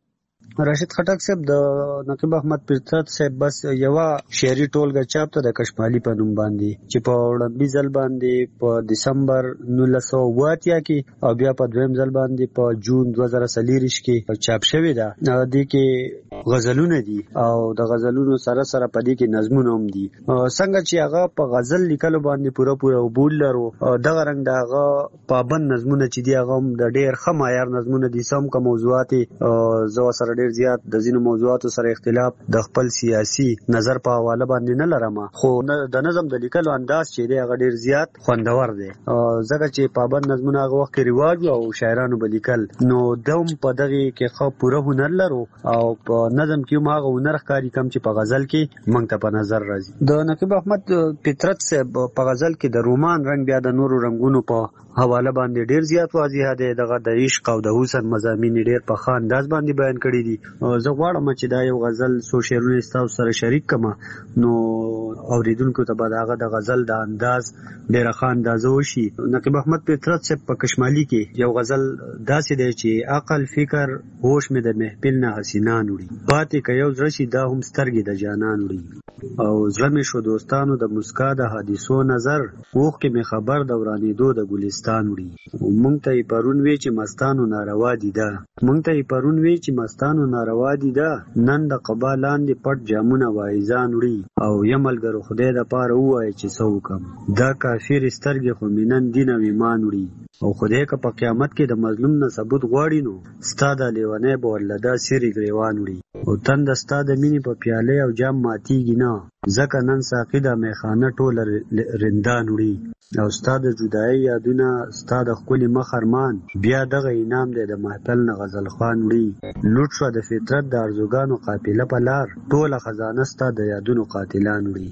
راشد خټک صاحب د نقیب احمد فطرت صاحب بس یو شعري ټولګه چاپ ته د کشمالي په نوم باندې چې په وړاندې ځل باندې په دسمبر نولس سوه اوه اتیا کې او بیا په دویم ځل باندې په جون دوه زره څلور کې چاپ شوې ده. دې کې غزلونه دي او د غزلونو سره سره په دې کې نظمونه هم دي. څنګه چې هغه په غزل لیکلو باندې پوره پوره وبول لرو، دغه رنګ د هغه پابند نظمونه چې دي هغه د ډېر ښه معیار نظمونه دي. سم که موضوعات زه سره ډېر زیات د ځینو موضوعاتو سره اختلاف د خپل سیاسي نظر په حواله باندې نه لرم، خو د نظم د لیکلو انداز چې دی هغه ډېر زیات خوندور دی. ځکه چې پابند نظمونه هغه وخت کې رواج او شاعرانو به لیکل، نو دوم په دغه کې ښه پوره هنر لرو او په نظم کې هم هغه هنر ښکاري کم چې په غزل کې موږ ته په نظر راځي. د نقیب احمد فطرت صاحب په غزل کې د رومان رنګ بیا د نورو رنګونو په حواله باندې ډیر زیات واضح دی. دغه د عشق او د حسن مضامین ډیر په ښه انداز باندې بیان کړي دي. زه غواړم چې دا یو غزل څو شعرونه ستاسو سره شریک کړم، نو اوریدونکو ته به هغه د غزل د انداز ډیره ښه اندازه وشي. نقیب احمد فطرت صاحب په کشمالي کې یو غزل داسې دی چې عقل فکر هوش مې د محفل نه حسینان وړي، پاتې که یو زړه شي دا هم سترګې د جانان وړي، او زړه مې شو دوستانو د مسکا د حادثو نظر، اوښکې مې خبر د ورانېدو د ګلستان وړي. مونږ ته یې پرون وی چې مستانو ناروا دي ده، مونږ ته یې پرون وی چې مستانو ناروا دي ده، نن د قبا لاندې پټ جامونه وایزان وړي، او یم ملګرو خدای د پاره ووایه چې څه وکم، دا کافر سترګې خو مې نن دین او ایمان وړي، او خدای که په قیامت کې د مظلوم نه ثبوت غواړي نو ستا د لیونی به ورله دا سیرې ګریوان وړي، او تنده ستا د مینې په پیالې او جام ماتیږي نه، ځکه نن ساقي د میخانه ټوله رندان وړي، او ستا د جدایي یادونه ستا د ښکلي مخ ارمان، بیا دغه انعام دی د محفل نه غزل خوان وړي، لوټ شوه د فطرت د ارزوګانو قافله په لار، ټوله خزانه ستا د یادونو قاتلان وړي.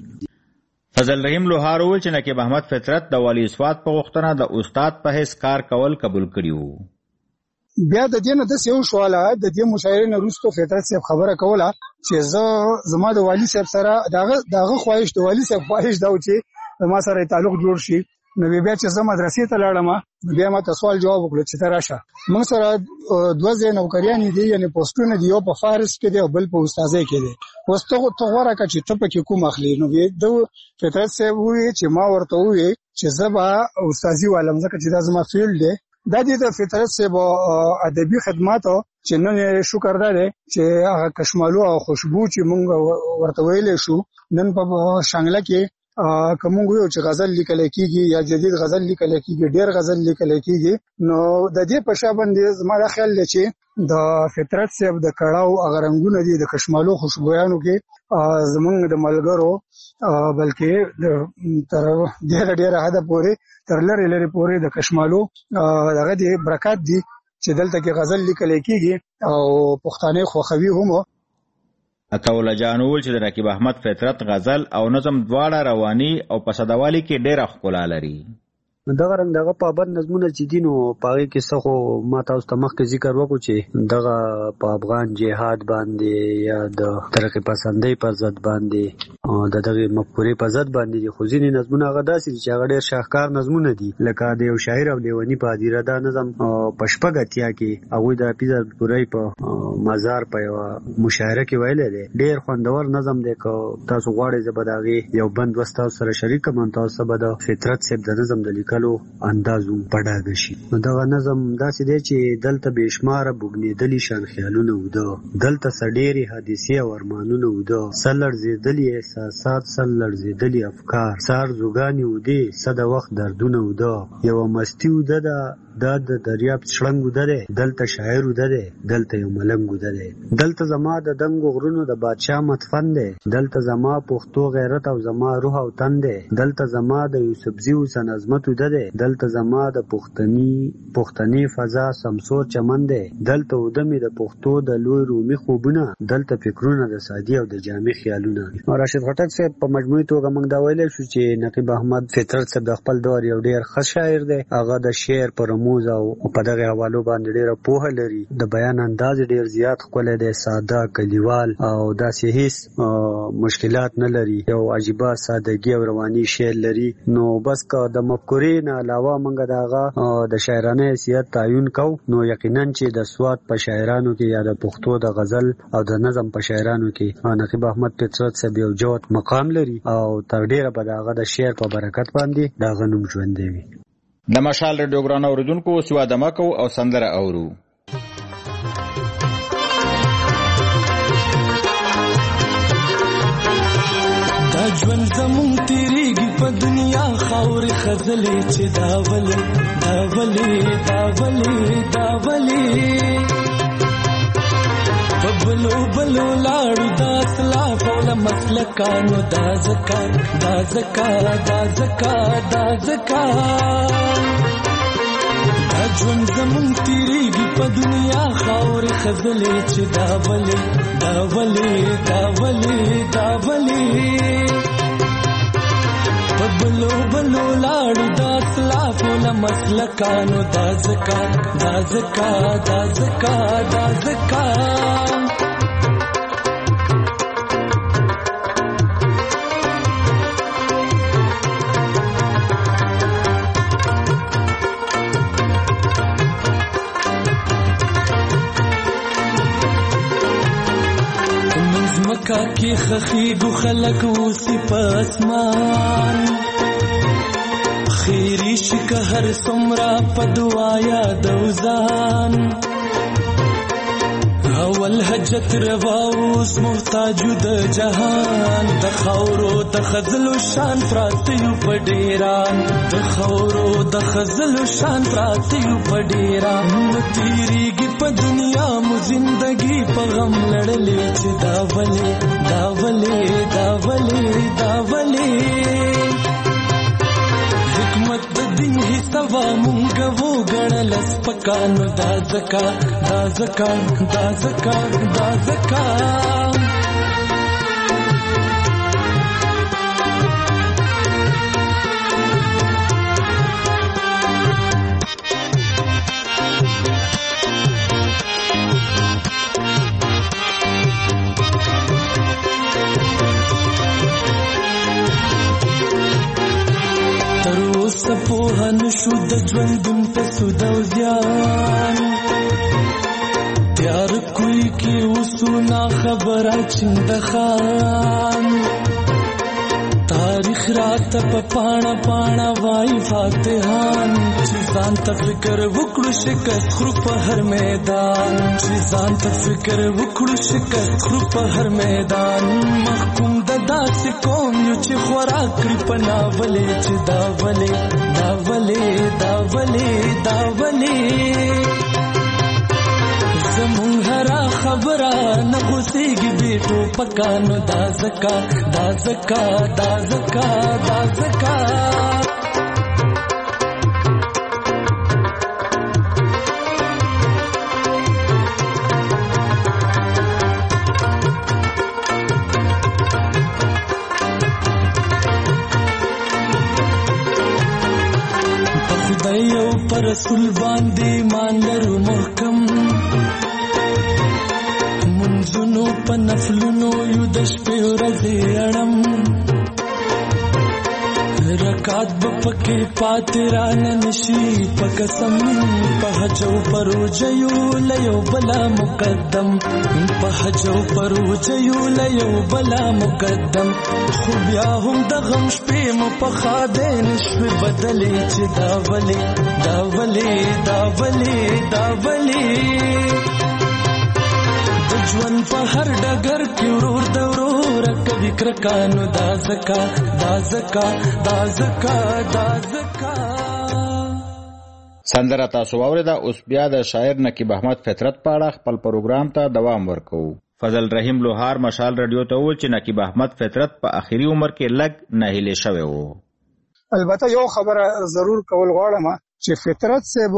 فضل رحیم لوهار وویل چې نقیب احمد فطرت د والي سوات په غوښتنه د استاد په حیث کار کول قبول کړي وو. بیا د دې نه داسې یو شواله د دې مشاعرې نه وروسته فطرت صاحب خبره کوله چې زه زما د والي صاحب سره دغه دغه خواهش د والي صاحب خواهش دا و چې زما سره تعلق جوړ شي. نو بیا چې زه مدرسې ته لاړم بیا ما ته سوال جواب وکړ چې ته راشه، موږ سره دوه ځای نوکریانې دي، یعنې پوسټونه دي، یو په فارس کې دی او بل په استاذۍ کې دی، اوس ته غوره کړه چې ته پکې کوم اخلي. نو د فطرت صاحب وویل چې ما ورته وویل چې زه به استاذي والم ځکه چې دا زما فیلډ دی. دا دې د فطرت صاحب ادبي خدماتو چې نن شکر دا دی چې هغه کشمالو او خوشبو چې موږ ورته ویلی شو نن په شانګله کې که موږ ویو چې غزل لیکل کېږي یا جدید غزل لیکل کېږي، ډېر غزل لیکل کېږي، نو د دې په شا باندې زما دا خیال دی چې د فطرت صاحب د کړاو هغه رنګونه دي د کشمالو خوشبویانو کې زمونږ د ملګرو بلکې تر ډېره ډېره حده پورې تر لرې لرې پورې د کشمالو دغه دي برکات دي چې دلته کې غزل لیکل کېږي او پښتانه خوښوي هم. عطاالله جان وویل چې د نقیب احمد فطرت غزل او نظم دواړه رواني او په سدهوالي کې ډېره ښکلا لري. دغه رنګ دغه پابند نظمونه چې دي نو پاغي کې څه ما تاسو ته مخکې ذکر وکړو چې دغه په افغان جهاد باندې یا د ترقی پسندۍ پر ضد باندې او د دغه مفکورې په ضد باندې دي. خو ځینې نظمونه هغه داسې چې هغه ډېر شاهکار نظمونه دي لکه د یو شاعر او لیونی په هدیره دا نظم په شپږ اتیا کې هغوی د حافظ پورې په مزار په یوه مشاعره کې ویلی دی. ډېر خوندور نظم دی. که تاسو غواړئ زه به د هغې یو بند وس تاسو سره شریک کړم، تاسو به د فطرت صاحب د نظم د لیکلو انداز هم په ډاګه شي. نو دغه نظم داسې دی چې دلته بېشماره بوږنېدلي شان خیالونه وده، دلته څه ډېرې حادثې او ارمانونه وده، څه لړزېدلي احساسات، څه لړزېدلي افکار، څه ارزوګانې ودې، څه د وخت دردونه وده، یوه مستي وده ده، دا د دریاب شړنګ وده دی، دلته شاعر وده دی، دلته یو ملنګ وده دی، دلته زما د دنګو غرونو د بادشاه مدفن دی، دلته زما پښتو غیرت او زما روح او تن دی، دلته زما د یوسفزي حسن عظمت وده دی، دلته زما د پښتني پښتني فضا سمسور چمن دی، دلته وده مې د پښتو د لوی رومي خوبونه، دلته فکرونه د سادي او د جامع خیالونه. راشد خټک صاحب په مجموعي توګه موږ دا ویلی شو چې نقیب احمد فطرت صاحب د خپل دور یو ډېر ښه شاعر دی. هغه د شعر پر موز او په دغه حوالو باندې ډیره پوهه لري. د بیان انداز ډیر زیات ښکلی دی، ساده، کلیوال او داسې هیڅ مشکلات نه لري. یو عجیبه سادگی او رواني شعر لري. نو بس که د مفکورې نه علاوه موږ د هغه د شاعرانه حیثیت تعین کو نو یقینا چې د سوات په شاعرانو کې یا د پښتو د غزل او د نظم په شاعرانو کې نقیب احمد فطرت صاحب یو جوت مقام لري او تر ډیره به د هغه د شعر په برکت باندې د هغه نوم ژوندی وي. د مشال ریډیو ګران اوریدونکو سوا دمه کو او سندره اورو. دا ژوند زمون تیریږي په دنیا خاورې خزلې چې دا ولې دا ولې دا ولې دا ولې په بلو بلو لاړو دا اسلاف او له مسلکانو دا زکات دا زکات دا زکات دا زکات دا ژوند زمون تیریږي په دنیا خاورې خزلې چې دا ولې دا ولې دا ولې دا ولې په بلو بلو لاړو دا اسلاف او له مسلکانو دا زکات دا زکات دا زکات دا زکات مکا کی خخیگو خلق اوسی پا اسمان خیریش که هر سمرا پا دعایا دوزان اول حجت رواوس محتاجو د جهان د خاورو د خزلو شان پراتیو په ډیران د خاورو د خزلو شان پراتیو په ډیران نو تیریږي په دنیا مو زندگی په غم لړلې چې دا ولې دا ولې دا ولې دا ولې حکمت د دین حسابا مونږ وو ګڼل سپکانو دا زکا دا زکا دا زکا دا زکا سپوهن شو د ژوندون په سود او زیان تیار کوی کی اوسونا خبره چند خان تاریخ رات په پاڼه پاڼه وای فاتحان چې ځان ته فکر وکړو شکست خرو په هر میدان چې ځان ته فکر وکړو شکست خرو په هر میدان محکوم د داسې قوم یو چې خوراک کړي په ناولې چې دا ولې دا ولې دا ولې دا ولې زمون هرا خبره نه غوسېږي بیٹو پکانو دا زکا دا زکا دا زکا دا زکا پر رسول باندې مان لرو محکم منځونو په نفلونو یو د شپې ورځې اړم رکات بپکې پاتې رانه نشي په قسم په حجو پروجیو لیو بلا مقدم په حجو پروجیو لیو بلا مقدم خو بیا هم د غم شپې مو په خاده نشوي بدلې چې دا ولې دا ولې دا ولې دا ولې د ژوند په هر ډګر کې ورور د ورور کوي کرکانو دا زکا دا زکا دا زکا دا زکا. سندره تاسو واورېده. اوس بیا د شاعر نقیب احمد فطرت په اړه خپل پروګرام ته دوام ورکوو. فضل رحیم لوهار مشال رادیو ته وویل چې نقیب احمد فطرت په اخري عمر کې لږ ناهیلی شوی و. البته یو خبره ضرور کول غواړم چې فطرت صاحب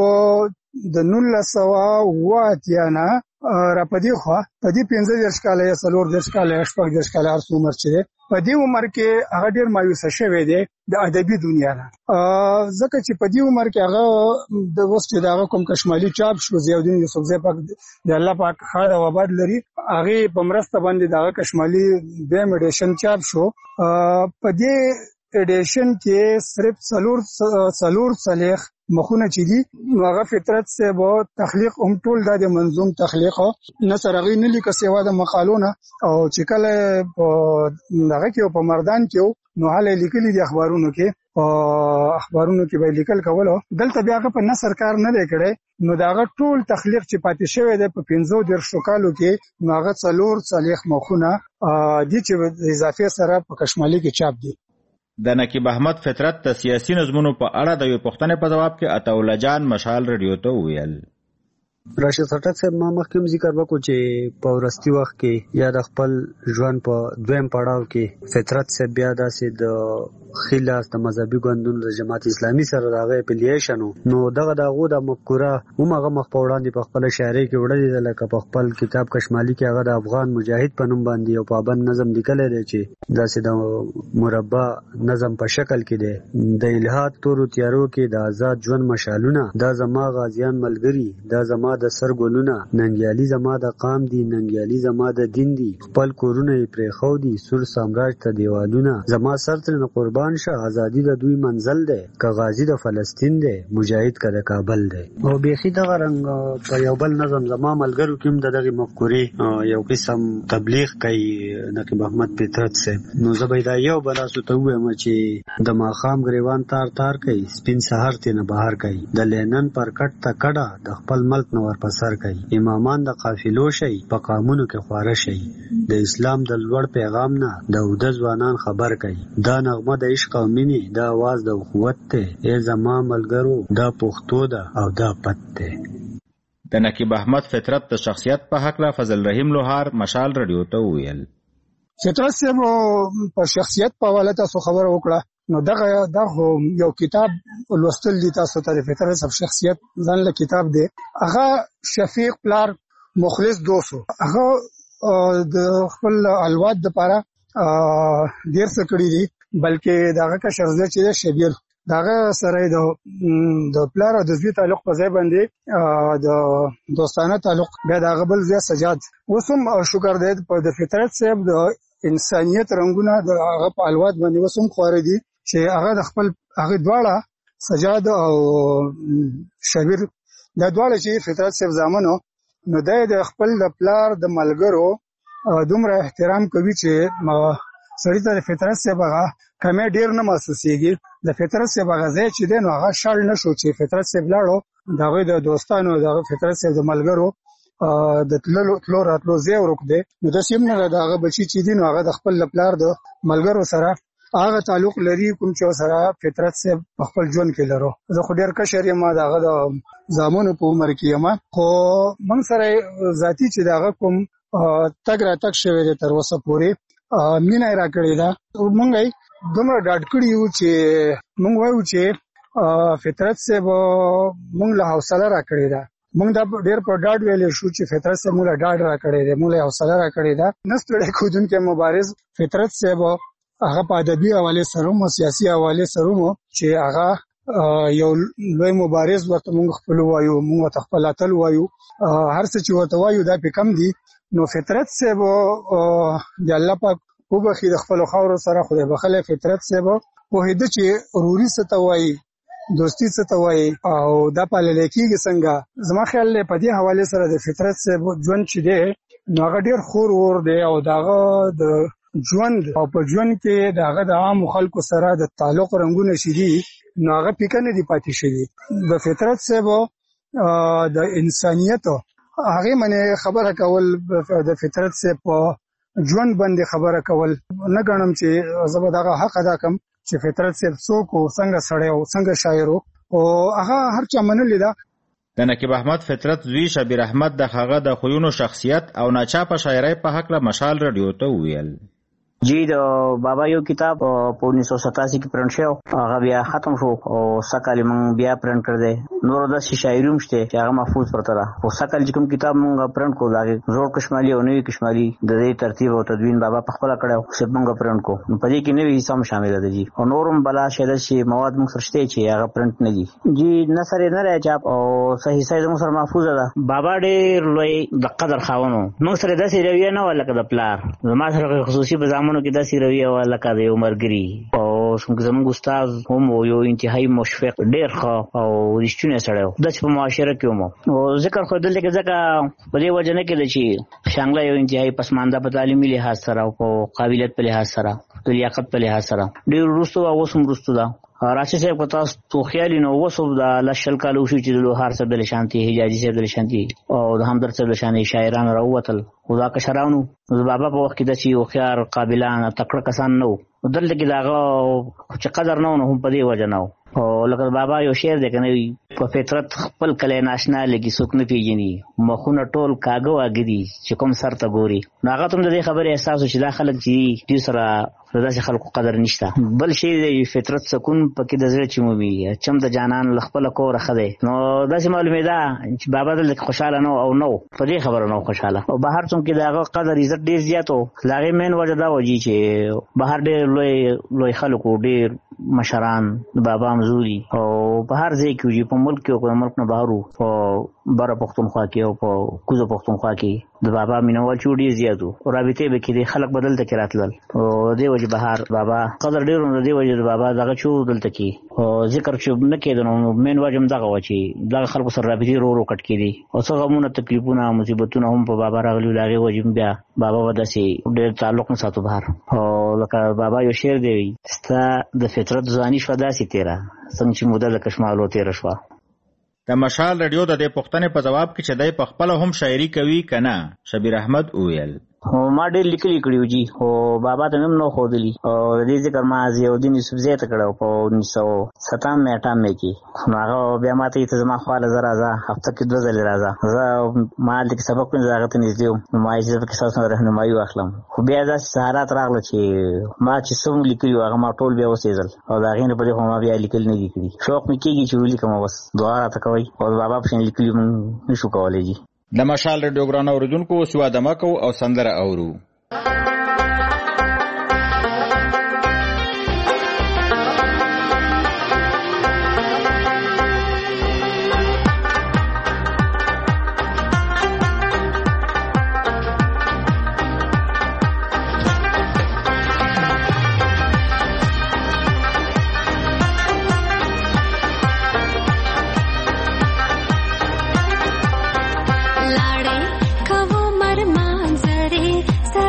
د نولس سوه اوه اتیا نه را پدې خو پدې پنځه دېرش کاله یا څلور دېرش کاله یا شپږ دېرش کاله هر څو عمر چې دی په دې عمر کې هغه ډېر مایوسه شوی دی د ادبي دنیا نه، ځکه چې په دې عمر کې هغه د اوس چې د هغه کوم کشمالي چاپ شو ضیاءالدین یوسفزی پاک د الله پاک خیر او آباد لري هغې په مرسته باندې د هغه کشمالي دویم ایډیشن چاپ شو. په دې ایډیشن کې صرف څلور څلور څلېښت مخونه چې دي نو هغه فطرت صاحب تخلیق هم ټول د منظوم تخلیق نثر هغې نه لیکه سوا د مقالو نه، او چې کله په هغه کې په مردان کې نو هله لیکلي دي اخبارونو کې اخبارونو کې به لیکل کولو. دلته بیا هغه په نثر کار نه دی کړی نو د هغه ټول تخلیق چې پاتې شوی دی په پنځو دېرشو کالو کې نو هغه څلور څلېښت مخونه دي چې اضافې سره په کشمالي کې چاپ دي. د نقیب احمد فطرت د سیاسي نظمونو په اړه د یو پوښتنې په ځواب کې عطاالله جان مشال رادیو ته وویل. راشد خټک صاحب ما مخکې ذکر وکړو چې په وروستي وخت کې یا د خپل ژوند په دویم پړاو کې فطرت صاحب بیا داسې د خلاص د مذهبي ګوندونو د جماعت اسلامي سره د هغه اپلیشن نو دغه د هغو د مفکوره هم هغه مخ په وړاندې په خپله شاعرۍ کې وړلې ده، لکه په خپل کتاب کشمالي کې هغه د افغان مجاهد په نوم باندې یو پابند نظم لیکلی دی چې داسې د مربع نظم په شکل کې دی. د الهاد تورو تیارو کې د آزاد ژوند مشالونه، دا زما غازیان ملګري، دا زما د سر ګلونه، ننګیالي زما د قام دي، ننګیالي زما د دین دي، خپل کورونه یې پرېښودي سور سامراج ته دیوالونه، زما سر ترې نه قربان شه ازادي د دوی منزل دی، که غازی د فلسطین دی، مجاهد که د کابل دی. او بیخي دغه رنګ په یو بل نظم زما ملګرو کې هم د دغې مفکورې یو قسم تبلیغ کوي نقیب احمد فطرت صاحب. نو زه به دا یو بلاسو ته ووایم چې د ماښام ګریوان تار تار کوي، سپین سهار ترې نه بهر کوي، د لینن پر کټ ته کډه د خپل ملک نه ورپه سر کوي، امامان د قافلو شي په قامونو کې خواره شي، د اسلام د لوړ پیغام نه د اوده ځوانان خبر کوي، دا نغمه د عشق او مینې، دا आवाज د اخوت دی، ای زما ملګرو دا پښتو ده او دا پت دی. د نقیب احمد فطرت د شخصیت په هکله فضل رحیم لوهار مشال رادیو ته وویل. فطرت صاحب په شخصیت په حواله تاسو خبره وکړه نو دغه دغه یو کتاب لوستل دي تاسو ته فطرت صاحب شخصیت ځان له کتاب دی، هغه شفیق پلار مخلص دوست هغه د خپل الواد لپاره ډیر څه کړي دي، بلکې دغه کشر زوی چې شبیر دغه سره د د پلار او د زوی تعلق په ځای باندې د دوستانه تعلق بیا دغه بل زوی سجاد وسم شکر دی په د فطرت صاحب د انسانيت رنگونه د هغه په الواد باندې وسم خواره دي چې هغه د خپل هغه دواړه سجاد او شبیر د دواړه چې فطرت صاحب زامنو نو د خپل د پلار د ملګرو دومره احترام کوي چې سړی ته د فطرت صاحب هغه کمې ډېر نه محسوسېږي. د فطرت صاحب هغه ځای چې دی نو هغه شړ نه شو چې فطرت صاحب لاړو د هغوی د دوستانو د فطرت صاحب د ملګرو د تلو راتلو ځای ورک دی نو داسې هم نه ده د هغه بچي چې دي نو هغه د خپل پلار د ملګرو سره هغه تعلق لري کوم چې سره فطرت صاحب په خپل ژوند کې لرو. زه خو ډېر کشر یم د هغه د زامنو په عمر کې یم خو موږ سره ذاتي چې د هغه کوم تګ راتګ شوی دی تر اوسه پورې مینه یې راکړې ده. موږ یې دومره ډاډ کړي یو چې موږ وایو چې فطرت صاحب موږ له حوصله راکړې ده. موږ دا ډېر په ډاډ ویلی شو چې فطرت صاحب موږ له ډاډ راکړې ده، موږ له حوصله راکړې ده. نه ستړی کېدونکی مبارز فطرت صاحب هغه په ادبي حوالې سره هم سیاسي حوالې سره هم چې هغه یو لوی مبارز ورته موږ خپل وایو، موږ ته خپل اتل وایو، هر څه چې ورته وایو دا په کم دي. نو فطرت صاحب د الله پاک وبخي د خپل خاور سره خدای بخله. فطرت صاحب په هده چې روري څه ته وایي، دوستی څه ته وایي او دا پالل کېږي څنګه. زما خیال په دې حواله سره د فطرت صاحب ژوند چې دی نو هغه ډیر خور ور دی او داغه د ژوند او په ژوند کې داغه د عام خلکو سره د تعلق رنگونه شي نو هغه پکې دی پاتې شي. د فطرت صاحب د انسانيت هغه منه خبره کول، د فطرت صاحب په ژوند باندې خبره کول نه غنم چې زبر دغه حق ادا کوم چې فطرت صاحب څوک او څنګه سړی او څنګه شاعر او هغه هر چا منل دا. د نقیب احمد فطرت زوی شبیر احمد د هغه د خویونو شخصیت او ناچاپه شاعرۍ په حق له مشال رادیو ته ویل. جی د بابا یو کتاب په انیس سو ستاسی کې پرنټ شو، هغه بیا ختم شو او سکهال مونږ بیا پرنټ کړ دې. نور د شاعري هم شته چې هغه محفوظ پرته ده. او سکهال چې کوم کتاب مونږ پرنټ کو دا زوړ کشمالي او نوې کشمالي د دې ترتیب او تدوین بابا په خپل کړو چې مونږ پرنټ کو. په دې کې نوې حصہ شامل ده جی او نورم بلا شاید شي مواد مونږ سرشته چې هغه پرنټ نه دي جی نثر نه راځي چاپ او صحیح صحیح مونږ سره محفوظ ده. بابا ډېر لوی د قدر خاونو، مونږ سره داسې رویه نه ولکه د پلار زما سره خصوصي په زمانو کې داسې رویه لکه د عمر ګری او څنګه زموږ استاد هم یو انتهایی مشفق ډېر ښه او رښتینی سړی و. د په معاشره کې مو او ذکر خو دلته کې ځکه په دې وجه نه کې چې شانګله یو انتهایی پسمانده په تعلیمي لحاظ سره او په قابلیت په لحاظ سره په لیاقت په لحاظ سره ډېر وروسته او اوس هم وروسته ده. راشد صاحب په تاسو تو خیال نو وسو د لشل کالو شو چې د لوهار صاحب د شانتي حجازي صاحب د شانتي او د همدرد صاحب د شانتي شاعران راوتل خدا کا شراونو د بابا په وخت کې د چې او خيار قابلان تکړه کسان نو دلته کې داغه چې قدر نه هم په دې وجه نه او لکه بابا یو شعر دی کنه په فطرت خپل کله ناشنا لګي څوک نه پیژني مخونه ټول کاغو اګدي چې کوم سر ته ګوري. ناغه تم د دې خبره احساس چې دا خلک چې دې سره داسې خلکو قدر نشته. بل شی د فطرت سکون پکې د زړه چې مومي چم د جانان لخپل کور خده نو داسې معلومه ده چې بابا د خوشاله نو او نو په دې خبره نو خوشاله او بهر څوم کې داغه قدر عزت ډیر زیاتو. لاغه مین وجه دا وږي چې بهر ډیر لوی لوی خلکو ډیر مشران بابا مزوري او بهر ځای کې په ملک کې او په ملک نه بهرو او بره پښتونخوا کې او په کوزه پښتونخوا کې د بابا مینوال چوډي زیاتو او رابطه به کې خلک بدل تک راتلل او دې وجه بهر بابا قدر ډیر نو دې وجه بابا دغه چو دلته کې او ذکر چې نه کېدنو مین وجه دغه وچی دغه خلکو سره رابطه ورو ورو کټ کېدي او څه غمونه تکلیفونه مصیبتونه هم په بابا راغلي لاغه وجه بیا بابا وداسي ډیر تعلق نه ساتو بهر او لکه بابا یو شعر دی ستا د فطرت ځواني شو داسي تیرا څنګه چې موده د کشمالو تیر شو. د مشال رادیو د دې پوښتنې په جواب کې چې دای په خپل هم شاعري کوي کنه شبیر احمد وویل ما ډېر لیکلي کړیو جی او بابا ته هم نو خودلی او د دې ذکر ما زیودین یوسف زیات کړو په انیس سو ستانوي اټانوي کې هغه بیا ماته ته زما خواله زرا زه هفته کې دوه ځله راځه زه ما د سبق په ځای ته نږدې نو ما یې په کیسه سره راهنمایي واخلم خو بیا د سهارات راغله چې ما چې سم لیکلو هغه ما ټول بیا وسېزل او دا غینه په دې خو ما بیا لیکل نه دي کړی شوق مې کېږي چې ولیکم بس دعا راته کوي او بابا په شان لیکلو مونږ نشو کولای جی. د مشال رادیو ګران اوریدونکو سوا دمکو او سندره اورو लाड़े कवो मर मांजरे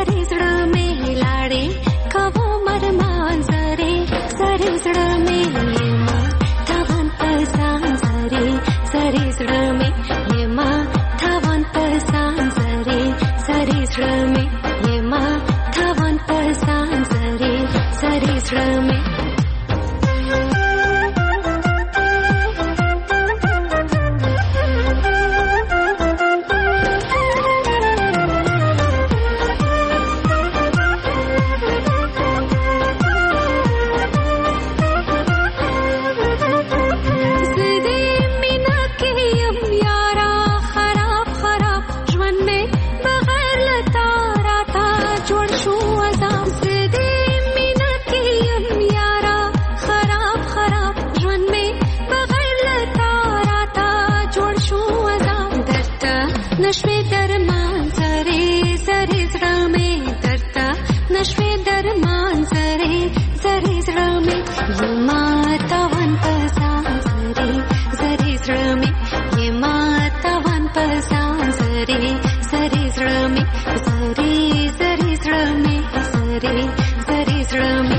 نشوي درمان زری زری زړه مې درته نشوي درمان زری زری زړه مې یما تاوان پسان زری زری زړه مې یما تاوان پسان زری زری زړه مې زری زری زړه مې زری زری زړه مې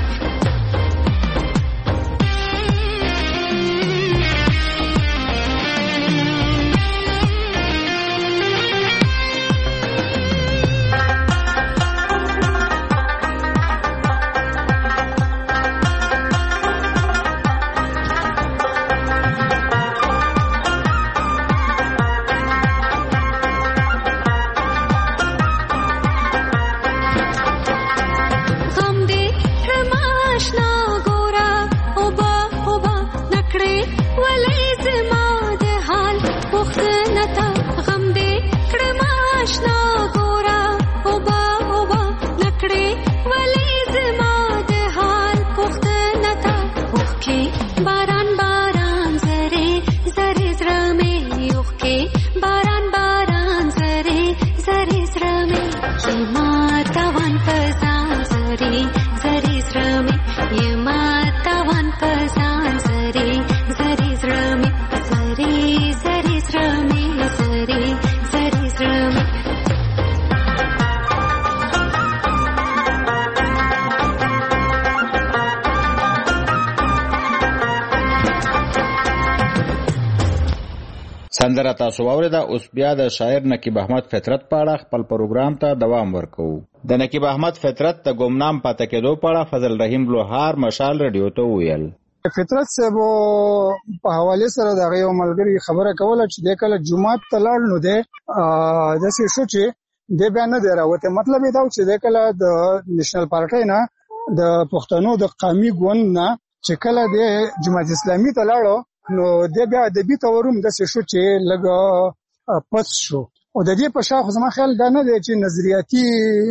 سندره تاسو واورېده. اوس بیا د شاعر نقیب احمد فطرت په اړه خپل پروګرام ته دوام ورکوو. د نقیب احمد فطرت د ګمنام پاتې کېدو په اړه فضل رحیم لوهار مشال رادیو ته وویل. فطرت صاحب په حواله سره دغه یو ملګری خبره کوله چې د کله جمعه ته لاړ نو ده د څه شو چې د بیان نه دراوته. مطلب دا چې د کله د نېشنل پارټي نه د پښتنو د قومي ګوند نه چې کله د جماعت اسلامي ته لاړو نو د بیا د بي تورم د څه شو چې لګا پس شو. او د دې په شاخ زما خیال دا نه دی چې نظریاتي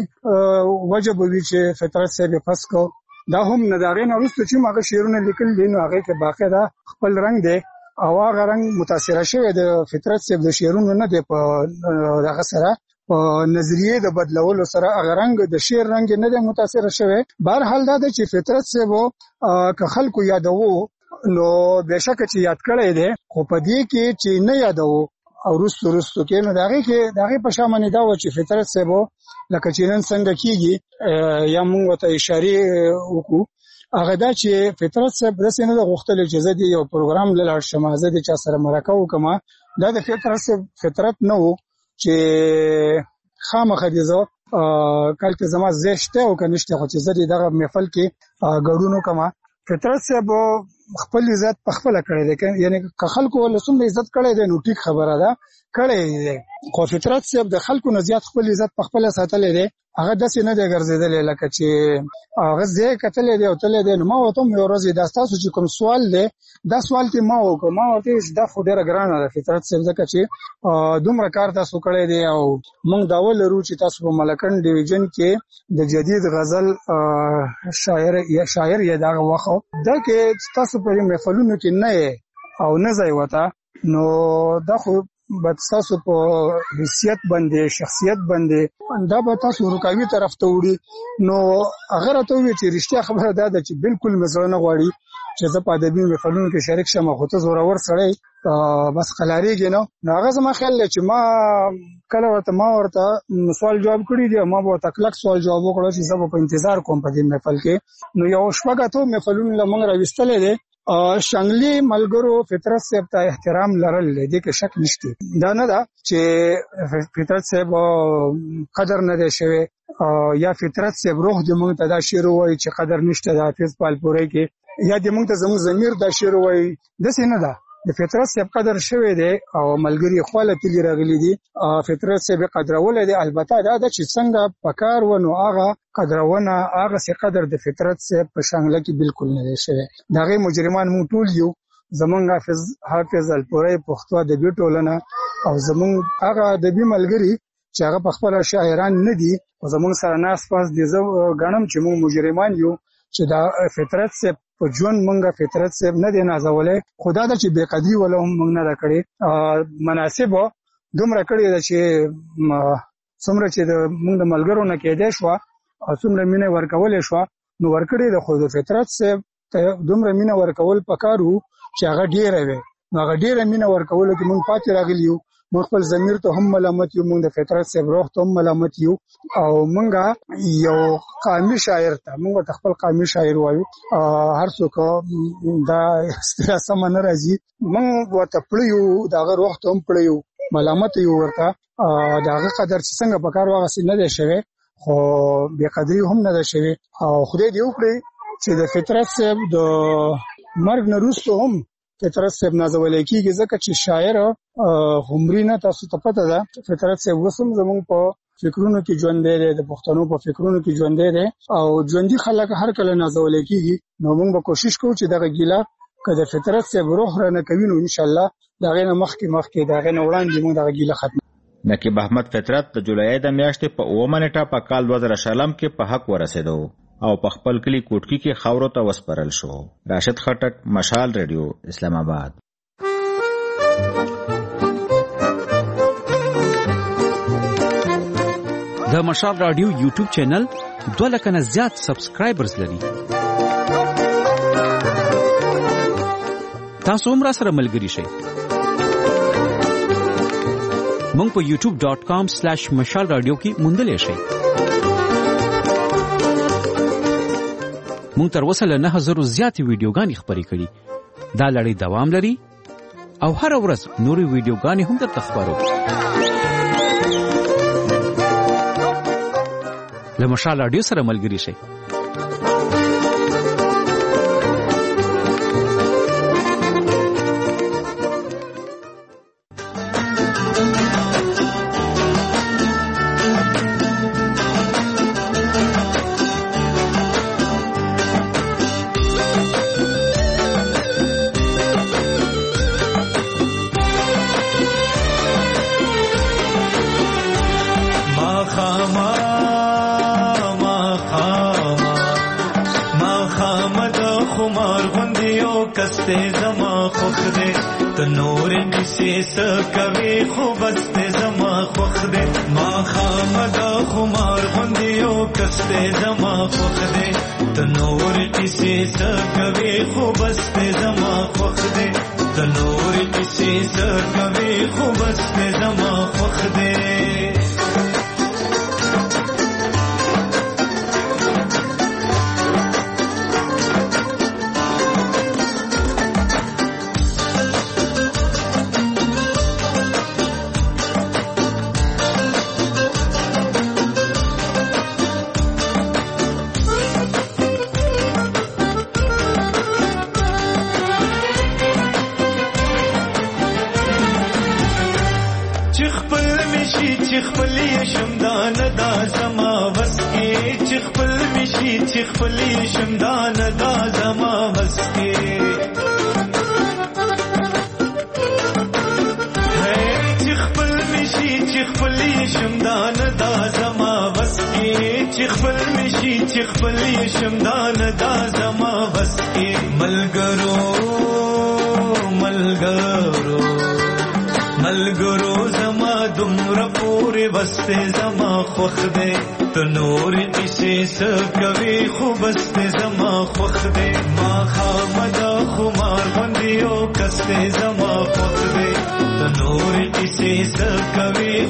وجب وي چې فطرت صاحب پس کو. دا هم نه داغې نه وروسته چې ماغه شعرونه لیکل دي نو هغه کې باقاعده خپل رنگ دی او هغه رنگ متاثر شوی د فطرت صاحب د شعرونو نه دی په دغه سره په نظریه د بدلولو سره هغه رنگ د شعر رنگ نه دی متاثر شوی. بهر حال دا چې فطرت صاحب که خلکو یادوو نو بهشکه چې یاد کړی دی خو په دې کې چې نه یادو او رستو رستو کې نو داغه کې داغه په شامل دا و چې فطرت صاحب لکه چې نن څنګه کیږي یا موږ ته اشاره وکړو هغه دا چې فطرت صاحب د سینې د غوښتل چې زه یو پروګرام لاله شمازه د چا سره مرکه وکما. دا د فطرت صاحب فطرت نه و چې خامخ دي زه کله زما زشته او کنيشته خو چې زه دغه محفل کې ګډونو کما. فطرت صاحب خپل عزت په خپل کړی دی یعنی که خلکو له څومره عزت کړی دی نو ټیک خبره ده کړی دی خو فطرت صاحب د خلکو نه زیات خپل عزت په خپل ساتلی دی. هغه داسې نه دی ګرځېدلی لکه چې هغه ځای کتلی دی او تللی دی. نو ما ورته هم یو ورځ دا ستاسو چې کوم سوال دی دا سوال کې ما وکړو ما ورته دا خو ډېره ګرانه ده فطرت صاحب ځکه چې دومره کار تاسو کړی دی او موږ دا ولرو چې تاسو په ملکن ډیویژن کې د جدید غزل شاعر یا شاعر یا دغه وخت دا کې تاسو په محفلونو کې نه او نه ځای وته نو دا خو به تاسو په حیثیت باندې شخصیت باندې دا به تاسو رکاوي طرف ته وړي. نو هغه راته وی چې رښتیا خبره ده چې بالکل مثلا نه غواړي چې زه په ادبي محفلونو کې شریک شم خو ته زورور سړی بس خلاریږي نو هغه زما خیال دی چې ما کله ورته ما ورته سوال جواب کړی دی ما به تکلک سوال جواب وکړ چې زه په انتظار کوم په دې محفل کې. نو یو شپږه ته محفلونو لمنګ راوستلې دي شانګلی ملګرو فطرت صاحب ته احترام لرل دي کې شک نشته. دا نه ده چې فطرت صاحب قدر نه دی شوی یا فطرت صاحب روح دې موږ ته دا شعر وایي چې قدر نشته د حافظ پالپورې کې یا دې موږ ته زموږ ضمیر دا شعر وایي داسې نه ده. د فطرت صاحب قدر شوی دی او ملګری خواله تلی راغلي دي فطرت صاحب قدرول دي. البته دا د چې څنګه پکار و نو هغه قدرونه هغه سي قدر د فطرت صاحب په شانګله کې بالکل نه دی شوی. دغه مجرمان مو ټول یو زمونږ حافظ حافظ الپورې پښتو د بیټولنه او زمونږ هغه د بي ملګری چې هغه په خپل شاعران نه دي او زمونږ سره ناس پاس دي زه غنم چې مو مجرمان یو چې دا فطرت صاحب په ژوند مونږه فطرت صاحب نه دی نازولې خدا د چې بے قدری ولا هم مونږ نه کړې مناسب دومره کړی ده چې څومره چې د موږ د ملګرو نه کېدای شوه او څومره مینه ورکولی شوه نو ورکړې ده، خو د فطرت صاحب ته دومره مینه ورکول پکار وو چې هغه ډېره وي. نو هغه ډېره مینه ورکولو کې موږ پاتې راغلي یو. موږ خپل ضمیر ته هم ملامت یو، موږ د فطرت صاحب روح ته هم ملامت یو، او موږ یو قامي شاعر ته موږ ته خپل قامي شاعر وایو. هر څوک دا اصطلاح سمه نه راځي، موږ ورته پړه یو، د هغه روح ته هم پړه یو، ملامت یو ورته. د هغه قدر چې څنګه په کار واغستې نه دی شوی، خو بې قدري هم نه ده شوې. او خدای دې وکړي چې د فطرت صاحب د مرګ نه وروسته هم فطرت صاحب نازولی کېږي، ځکه چې شاعر عمري نه، تاسو ته پته ده فطرت صاحب اوس هم زموږ په فکرونو کې ژوندی دی، د پښتنو په فکرونو کې ژوندی دی، او ژوندي خلک هر کله نازولی کېږي. نو موږ به کوشش کوو چې دغه ګیله که د فطرت صاحب روح رانه کوي نو انشاءالله د هغې نه مخکې مخکې د هغې نه وړاندې موږ دغه ګیله ختم. نقیب احمد فطرت د جولای د میاشتې په اوومه نیټه په کال دوه زره شلم کې په حق ورسېدو او په خپل کلي کوټکي کې خاورو ته وسپارل شو. راشد خټک، مشال ریډیو، اسلام آباد. د مشال رادیو یوټیوب چینل دوه لکه نه زیات سبسکرایبرز لري. تاسو هم راسره ملګري شئ. مونږ په یوټیوب ډاٹ کام سلیش مشال رادیو کې موندلی شئ. مونږ تر اوسه له نه زرو زیاتې ویډیوګانې خپرې کړي. دا لړۍ دوام لري او هره ورځ نورې ویډیوګانې هم درته خپرو. له مشال رادیو سره ملګري شئ.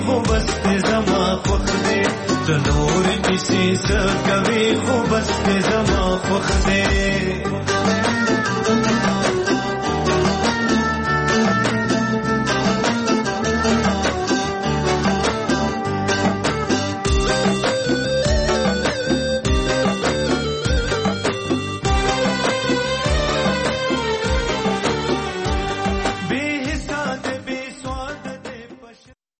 ته نور کیسې څه کوي خو بس